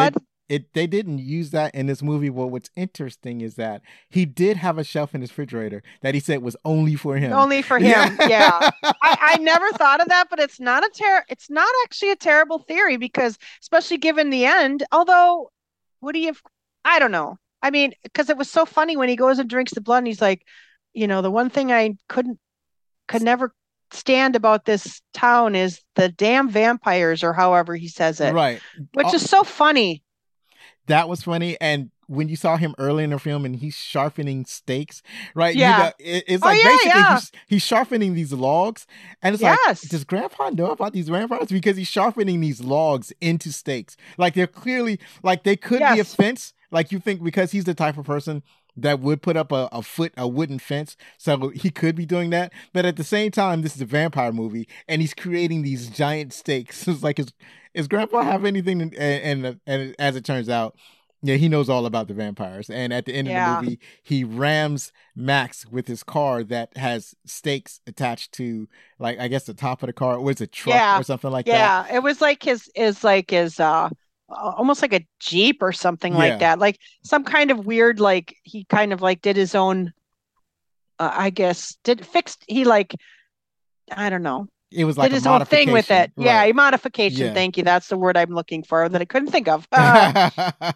it they didn't use that in this movie. Well, what's interesting is that he did have a shelf in his refrigerator that he said was only for him. Only for him. Yeah. yeah. I, I never thought of that, but it's not a ter- it's not actually a terrible theory because especially given the end, although would he have I don't know. I mean, because it was so funny when he goes and drinks the blood and he's like, you know, the one thing I couldn't could never stand about this town is the damn vampires or however he says it. Right. Which Uh, is so funny. That was funny. And when you saw him early in the film and he's sharpening stakes, right? Yeah. You know, it, it's Oh, like yeah, basically yeah. he's, he's sharpening these logs. And it's Yes. like, does Grandpa know about these vampires? Because he's sharpening these logs into stakes. Like they're clearly, like they could be a Yes. fence. Like you think because he's the type of person that would put up a, a foot, a wooden fence. So he could be doing that. But at the same time, this is a vampire movie and he's creating these giant stakes. It's like, is, is Grandpa have anything? To, and, and, and as it turns out, yeah, he knows all about the vampires. And at the end Yeah. of the movie, he rams Max with his car that has stakes attached to, like, I guess the top of the car. Or it's a truck Yeah. or something like that. Yeah, it was like his is like his uh almost like a Jeep or something Yeah. like that. Like some kind of weird like he kind of like did his own uh, I guess did fixed he like I don't know. It was like did a his own thing with it. modification. Yeah, Right. a modification. Yeah. Thank you. That's the word I'm looking for that I couldn't think of. Uh,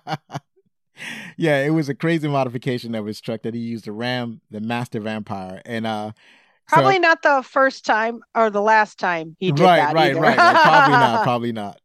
Yeah, it was a crazy modification of his truck that he used to ram the master vampire. And uh so- probably not the first time or the last time he did right, that right, either. right, right. Probably not. Probably not.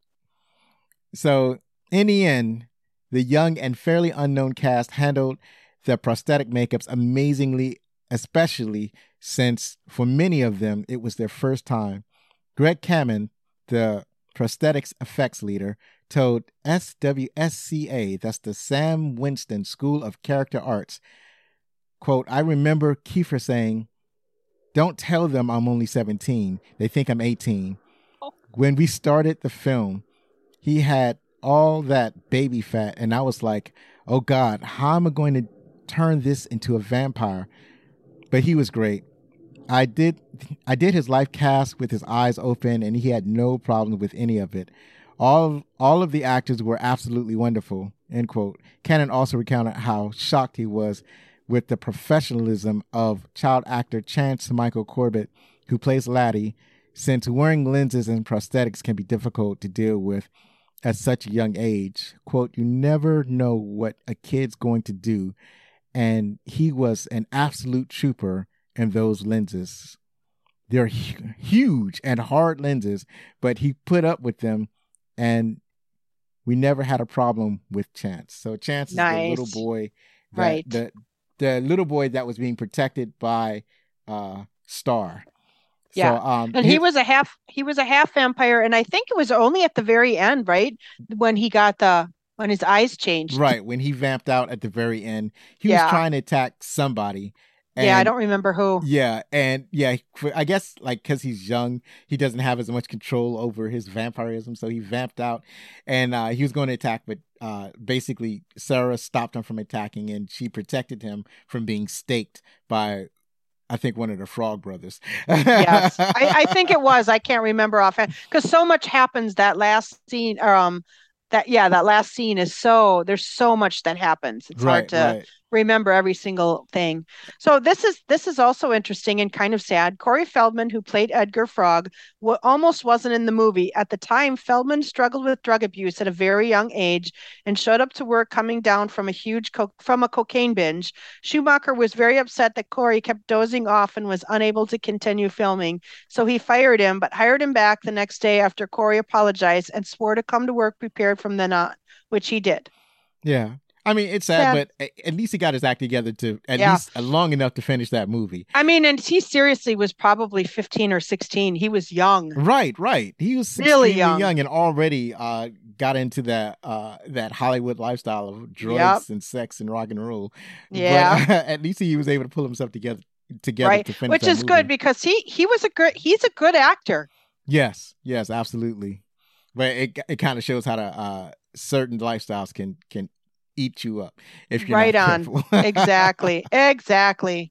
So in the end, the young and fairly unknown cast handled the prosthetic makeups amazingly, especially since for many of them it was their first time. Greg Kamen, the prosthetics effects leader, told S W S C A, that's the Sam Winston School of Character Arts, quote, I remember Kiefer saying, don't tell them I'm only seventeen. They think I'm eighteen. When we started the film, he had all that baby fat, and I was like, oh God, how am I going to turn this into a vampire? But he was great. I did I did his life cast with his eyes open, and he had no problem with any of it. All, all of the actors were absolutely wonderful, end quote. Cannon also recounted how shocked he was with the professionalism of child actor Chance Michael Corbett, who plays Laddie, since wearing lenses and prosthetics can be difficult to deal with at such a young age. Quote, you never know what a kid's going to do, and he was an absolute trooper in those lenses. They're hu- huge and hard lenses, but he put up with them, and we never had a problem with Chance. So Chance is Nice. the little boy, that, Right. the the little boy that was being protected by uh, Star. Yeah. So, um, And he was a half he was a half vampire, and I think it was only at the very end, right? When he got the when his eyes changed. right when he vamped out at the very end. He Yeah. was trying to attack somebody. Yeah, I and- don't remember who. Yeah, and yeah, for, I guess like because he's young, he doesn't have as much control over his vampirism, so he vamped out, and uh, he was going to attack, but uh, basically Sarah stopped him from attacking, and she protected him from being staked by, I think, one of the Frog Brothers. Yes, I, I think it was. I can't remember offhand because so much happens that last scene. Or, um, that yeah, that last scene is so. There's so much that happens. It's hard right, to right. remember every single thing. So this is this is also interesting and kind of sad. Corey Feldman, who played Edgar Frog, wa- almost wasn't in the movie. At the time, Feldman struggled with drug abuse at a very young age and showed up to work coming down from a huge co- from a cocaine binge. Schumacher was very upset that Corey kept dozing off and was unable to continue filming. So he fired him, but hired him back the next day after Corey apologized and swore to come to work prepared from then on, which he did. Yeah. I mean, it's sad, Sad. but a- at least he got his act together to at Yeah. least uh, long enough to finish that movie. I mean, and he seriously was probably fifteen or sixteen. He was young. Right, right. He was Really extremely young. and already uh, got into that uh, that Hollywood lifestyle of drugs Yep. and sex and rock and roll. Yeah. But at least he was able to pull himself together together Right. to finish Which that is movie. good because he he was a good he's a good actor. Yes, yes, absolutely. But it it kind of shows how to uh, certain lifestyles can can eat you up if you're Right not on. careful. Exactly. Exactly.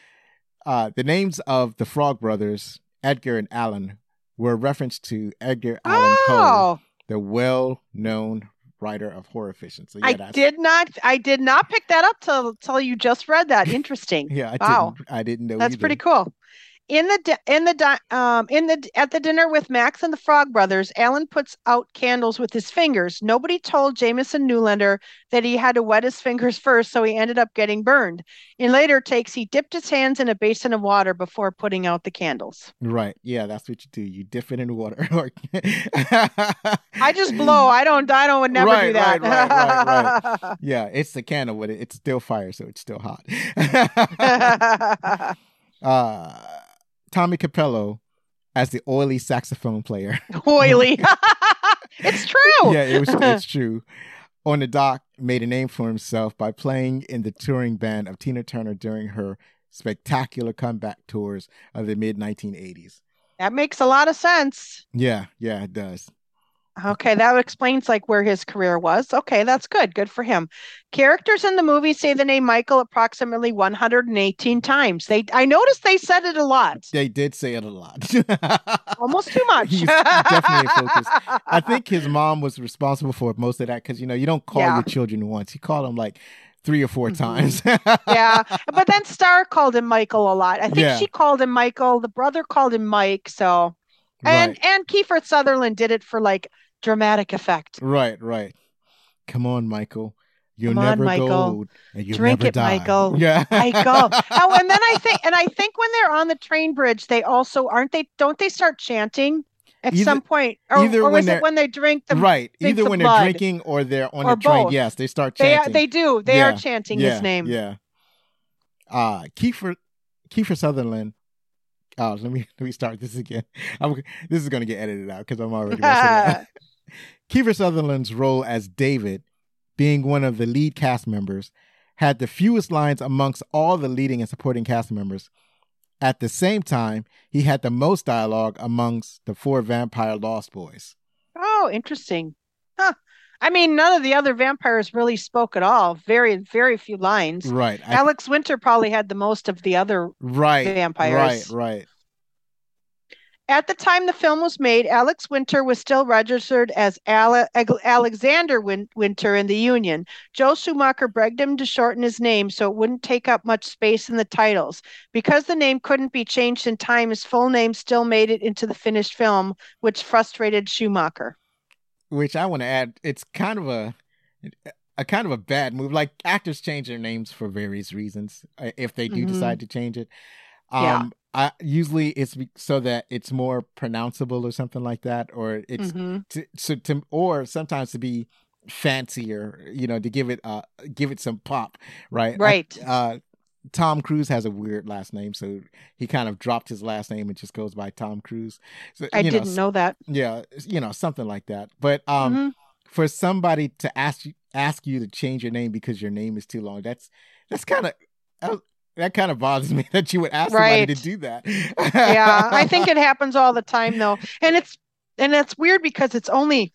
Uh, the names of the Frog Brothers, Edgar and Allan, were a reference to Edgar Allan Poe, Oh, the well-known writer of horror fiction. So yeah, I that's, did not. I did not pick that up till till you just read that. Interesting. yeah, I Wow, didn't, I didn't know that's either. pretty cool. In the di- in the di- um in the at the dinner with Max and the Frog Brothers, Alan puts out candles with his fingers. Nobody told Jameson Newlander that he had to wet his fingers first, so he ended up getting burned. In later takes, he dipped his hands in a basin of water before putting out the candles. Right. Yeah, that's what you do. You dip it in water. Or- I just blow. I don't. I don't. Would never Right, do that. right, right, right, Yeah, it's the candle with it. It's still fire, so it's still hot. uh, Tommy Capello as the oily saxophone player. Oily. It's true. Yeah, it was. It's true. On the dock, made a name for himself by playing in the touring band of Tina Turner during her spectacular comeback tours of the mid nineteen eighties. That makes a lot of sense. Yeah, yeah, it does. Okay, that explains like where his career was. Okay, that's good. Good for him. Characters in the movie say the name Michael approximately one hundred eighteen times. They I noticed they said it a lot. They did say it a lot. Almost too much. He's definitely focused. I think his mom was responsible for most of that because, you know, you don't call Yeah. your children once. He called them like three or four Mhm. times. Yeah, but then Star called him Michael a lot. I think Yeah. she called him Michael. The brother called him Mike. So, and Right, and Kiefer Sutherland did it for like dramatic effect. right, right. Come on, Michael. You'll Come on, never Michael. go old and you'll Drink never it, die. Michael. Yeah. Michael. Oh, and then I think, and I think when they're on the train bridge, they also aren't they? Don't they start chanting at Either- some point, or, either or when is they're- it when they drink the? Right. drinks Either of when they're blood. drinking or they're on Or the train. both. Yes, they start They chanting. are, they do. They Yeah, are chanting yeah, his name. Yeah. Uh Kiefer Kiefer Sutherland. Oh, let me let me start this again. I'm, this is going to get edited out because I'm already messing it up. Kiefer Sutherland's role as David, being one of the lead cast members, had the fewest lines amongst all the leading and supporting cast members. At the same time, he had the most dialogue amongst the four vampire Lost Boys. Oh, interesting. Huh. I mean, none of the other vampires really spoke at all. Very, very few lines. Right. I- Alex Winter probably had the most of the other right. vampires. Right, right. At the time the film was made, Alex Winter was still registered as Ale- Ag- Alexander Win- Winter in the Union. Joe Schumacher begged him to shorten his name so it wouldn't take up much space in the titles. Because the name couldn't be changed in time, his full name still made it into the finished film, which frustrated Schumacher. Which I want to add, it's kind of a a kind of a bad move. Like actors change their names for various reasons uh, if they do Mhm. decide to change it. Um, Yeah. I usually it's be- so that it's more pronounceable or something like that, or it's Mhm. to, so to or sometimes to be fancier, you know, to give it uh give it some pop, right? Right. I- uh, Tom Cruise has a weird last name, so he kind of dropped his last name and just goes by Tom Cruise. So, I you know, didn't know that. yeah, you know, something like that. But um, Mhm. for somebody to ask you ask you to change your name because your name is too long, that's that's kind of uh, that kind of bothers me that you would ask somebody to Right. do that. Yeah, I think it happens all the time though. And it's and it's weird because it's only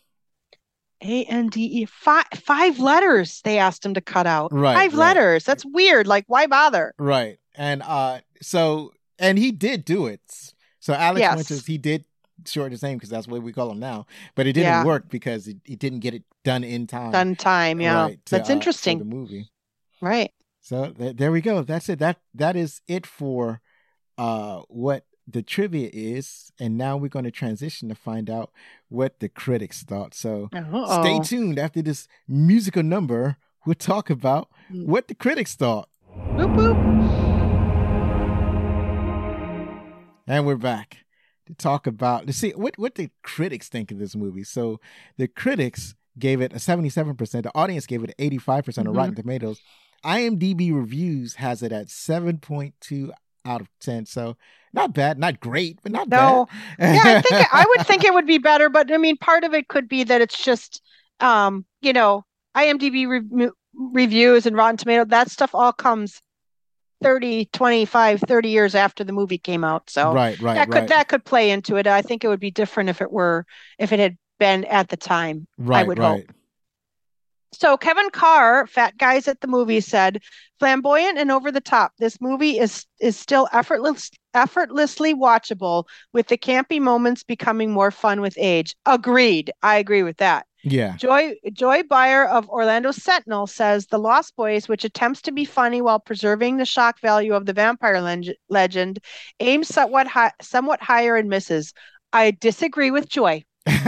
A N D E five five letters they asked him to cut out. Right, Five right. letters. That's weird. Like, why bother? Right, and uh, so and he did do it. So Alex Yes. Winters, he did shorten his name because that's what we call him now, but it didn't Yeah. work because he, he didn't get it done in time. Done time, yeah. right, to, That's uh, interesting. for the movie. Right. So th- there we go. That's it. That that is it for uh what the trivia is, and now we're going to transition to find out what the critics thought. So Uh-oh. stay tuned. After this musical number, we'll talk about Mm. what the critics thought. Boop, boop. And we're back to talk about to see what what the critics think of this movie. So the critics gave it a seventy-seven percent. The audience gave it eighty-five percent Mhm. of Rotten Tomatoes. IMDb reviews has it at seven point two out of ten. So not bad, not great, but not No. bad. Yeah, I think I would think it would be better, but I mean, part of it could be that it's just, um, you know, IMDb re- reviews and Rotten Tomato, that stuff all comes thirty, twenty-five, thirty years after the movie came out. So right, right, that could right, that could play into it. I think it would be different if it were if it had been at the time. right, would right. hope. So Kevin Carr, Fat Guys at the Movie, said, "Flamboyant and over the top, this movie is is still effortless, effortlessly watchable, with the campy moments becoming more fun with age." Agreed. I agree with that. Yeah. Joy Joy Byer of Orlando Sentinel says The Lost Boys, which attempts to be funny while preserving the shock value of the vampire leg- legend, aims somewhat high, somewhat higher and misses. I disagree with Joy.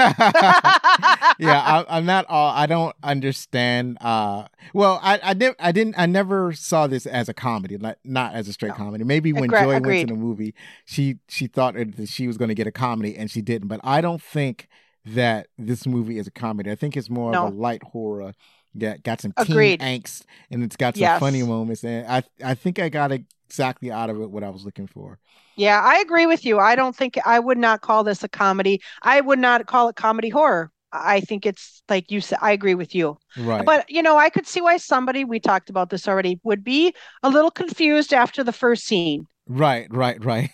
Yeah, I, I'm not all. I don't understand. Uh, well, I I didn't. I didn't. I never saw this as a comedy, not not as a straight No. comedy. Maybe when Agre- Joy agreed. went to the movie, she she thought that she was going to get a comedy, and she didn't. But I don't think that this movie is a comedy. I think it's more No. of a light horror. Got got some Agreed. teen angst, and it's got some Yes. funny moments. And I I think I got exactly out of it what I was looking for. Yeah, I agree with you. I don't think I would not call this a comedy. I would not call it comedy horror. I think it's like you said. I agree with you. Right. But, you know, I could see why somebody, we talked about this already, would be a little confused after the first scene. Right, right, right.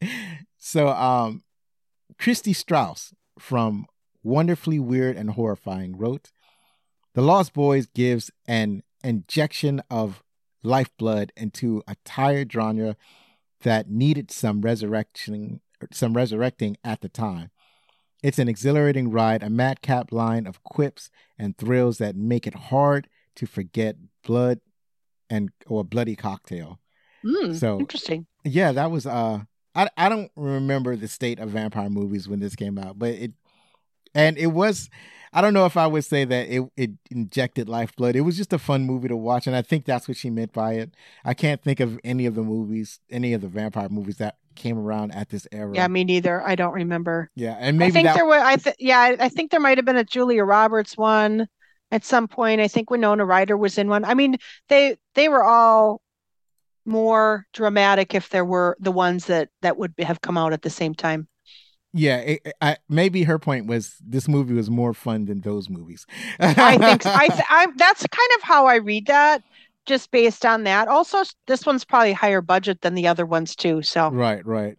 So, um, Christy Strauss from Wonderfully Weird and Horrifying wrote, The Lost Boys gives an injection of lifeblood into a tired genre that needed some resurrection, some resurrecting at the time. It's an exhilarating ride, a madcap line of quips and thrills that make it hard to forget blood and or bloody cocktail. Mm, So interesting. yeah, that was uh I I don't remember the state of vampire movies when this came out, but it and it was I don't know if I would say that it, it injected lifeblood. It was just a fun movie to watch, and I think that's what she meant by it. I can't think of any of the movies, any of the vampire movies that came around at this era. Yeah, me neither. I don't remember. Yeah, and maybe I think that there were. I th- yeah, I, I think there might have been a Julia Roberts one at some point. I think Winona Ryder was in one. I mean, they they were all more dramatic if there were the ones that that would have come out at the same time. yeah, it, I, maybe her point was this movie was more fun than those movies. I think I, th- I that's kind of how I read that, just based on that. Also, this one's probably higher budget than the other ones too. So Right, right.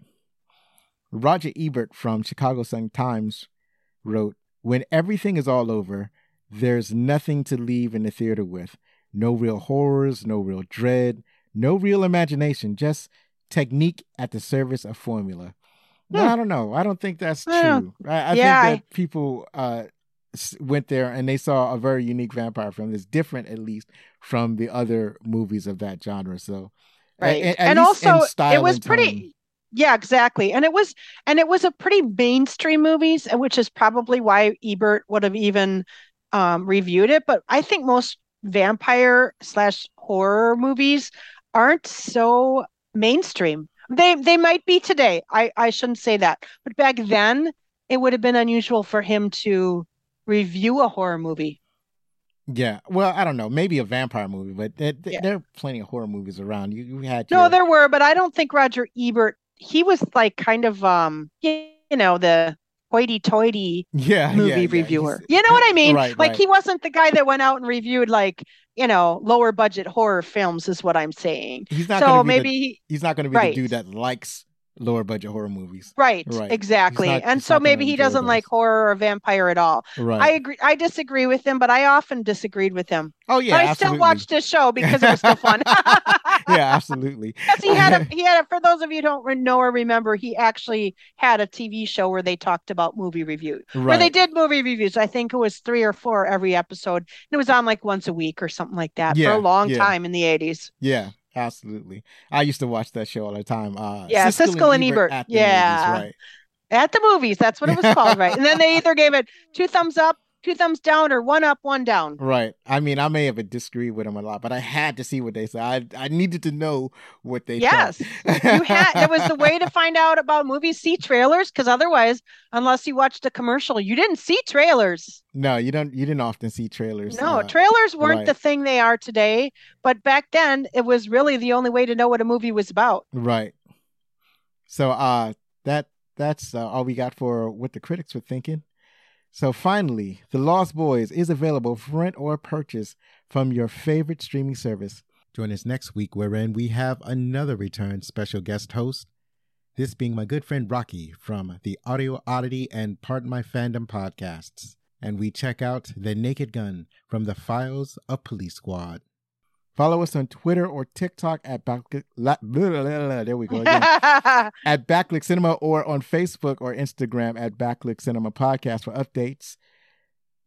Roger Ebert from Chicago Sun-Times wrote, When everything is all over, there's nothing to leave in the theater with. No real horrors, no real dread, no real imagination, just technique at the service of formula. No, Hmm. I don't know. I don't think that's I don't- true. I, I Yeah, think that people uh, s- went there and they saw a very unique vampire film that's different, at least, from the other movies of that genre. So, a- right. a- at And least in also, style it was and pretty. tone. Yeah, exactly. And it was and it was a pretty mainstream movies, and which is probably why Ebert would have even um, reviewed it. But I think most vampire slash horror movies aren't so mainstream. They they might be today. I, I shouldn't say that. But back then, it would have been unusual for him to review a horror movie. Yeah, well, I don't know, maybe a vampire movie, but there, there, Yeah. there are plenty of horror movies around. You, you had No, your, there were, but I don't think Roger Ebert, he was like kind of um you know, the hoity-toity yeah, movie yeah, yeah, reviewer. he's- You know what I mean? Right, Like right. he wasn't the guy that went out and reviewed like, you know, lower budget horror films is what I'm saying. He's not So going to be maybe the, he, he's not going to be right. the dude that likes lower budget horror movies. right, Right. exactly. He's not- and he's so not gonna maybe he enjoy doesn't like those. horror or vampire at all. Right. I agree. I disagree with him, but I often disagreed with him. oh yeah, but I absolutely. still watched his show because it was still fun. yeah, absolutely. Because he had a he had a, for those of you who don't re- know or remember, he actually had a T V show where they talked about movie reviews. Where they Right. did movie reviews. I think it was three or four every episode. It was on like once a week or something like that Yeah, for a long yeah. time in the eighties. Yeah, absolutely. I used to watch that show all the time. Uh, Yeah, Siskel and Ebert. at the Yeah. movies, right. At the movies, that's what it was called, right? And then they either gave it two thumbs up, two thumbs down, or one up, one down. Right. I mean, I may have disagreed with him a lot, but I had to see what they said. I I needed to know what they Yes. thought. You had it was the way to find out about movies, see trailers, because otherwise, unless you watched a commercial, you didn't see trailers. No, you don't. You didn't often see trailers. No, uh, trailers weren't right. the thing they are today, but back then it was really the only way to know what a movie was about. Right. So uh that that's uh, all we got for what the critics were thinking. So finally, The Lost Boys is available for rent or purchase from your favorite streaming service. Join us next week wherein we have another return special guest host, this being my good friend Rocky from the Audio Oddity and Pardon My Fandom podcasts. And we check out The Naked Gun from the Files of Police Squad. Follow us on Twitter or TikTok at Backlick. La, blah, blah, blah, blah, there we go again. At Backlick Cinema, or on Facebook or Instagram at Backlick Cinema Podcast for updates.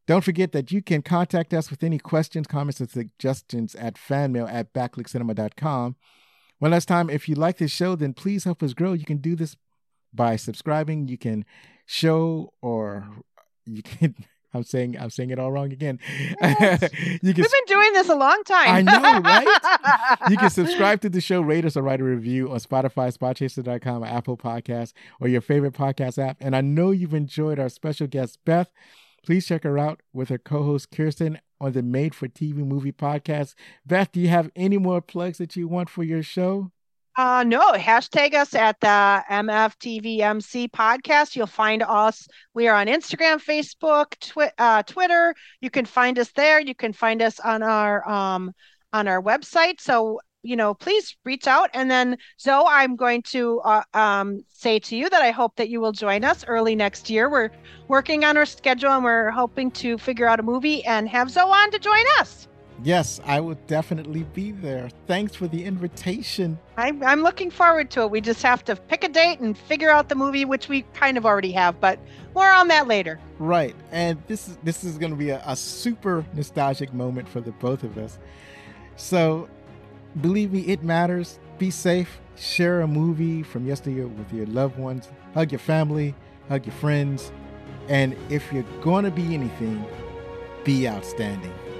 Don't forget that you can contact us with any questions, comments, or suggestions at fanmail at backlick cinema dot com. One last time, if you like this show, then please help us grow. You can do this by subscribing. You can show or you can... I'm saying I'm saying it all wrong again. you can, We've been doing this a long time. I know, right? You can subscribe to the show, rate us, or write a review on Spotify, spotchaser dot com, Apple Podcasts, or your favorite podcast app. And I know you've enjoyed our special guest, Beth. Please check her out with her co-host, Kirsten, on the Made for T V Movie podcast. Beth, do you have any more plugs that you want for your show? Uh, no, hashtag us at the M F T V M C podcast. You'll find us. We are on Instagram, Facebook, twi- uh, Twitter. You can find us there. You can find us on our um, on our website. So, you know, please reach out. And then, Zoe, I'm going to uh, um, say to you that I hope that you will join us early next year. We're working on our schedule and we're hoping to figure out a movie and have Zoe on to join us. Yes, I will definitely be there. Thanks for the invitation. I'm, I'm looking forward to it. We just have to pick a date and figure out the movie, which we kind of already have, but more on that later. Right. And this is this is going to be a, a super nostalgic moment for the both of us. So believe me, it matters. Be safe. Share a movie from yesteryear with your loved ones. Hug your family. Hug your friends. And if you're going to be anything, be outstanding.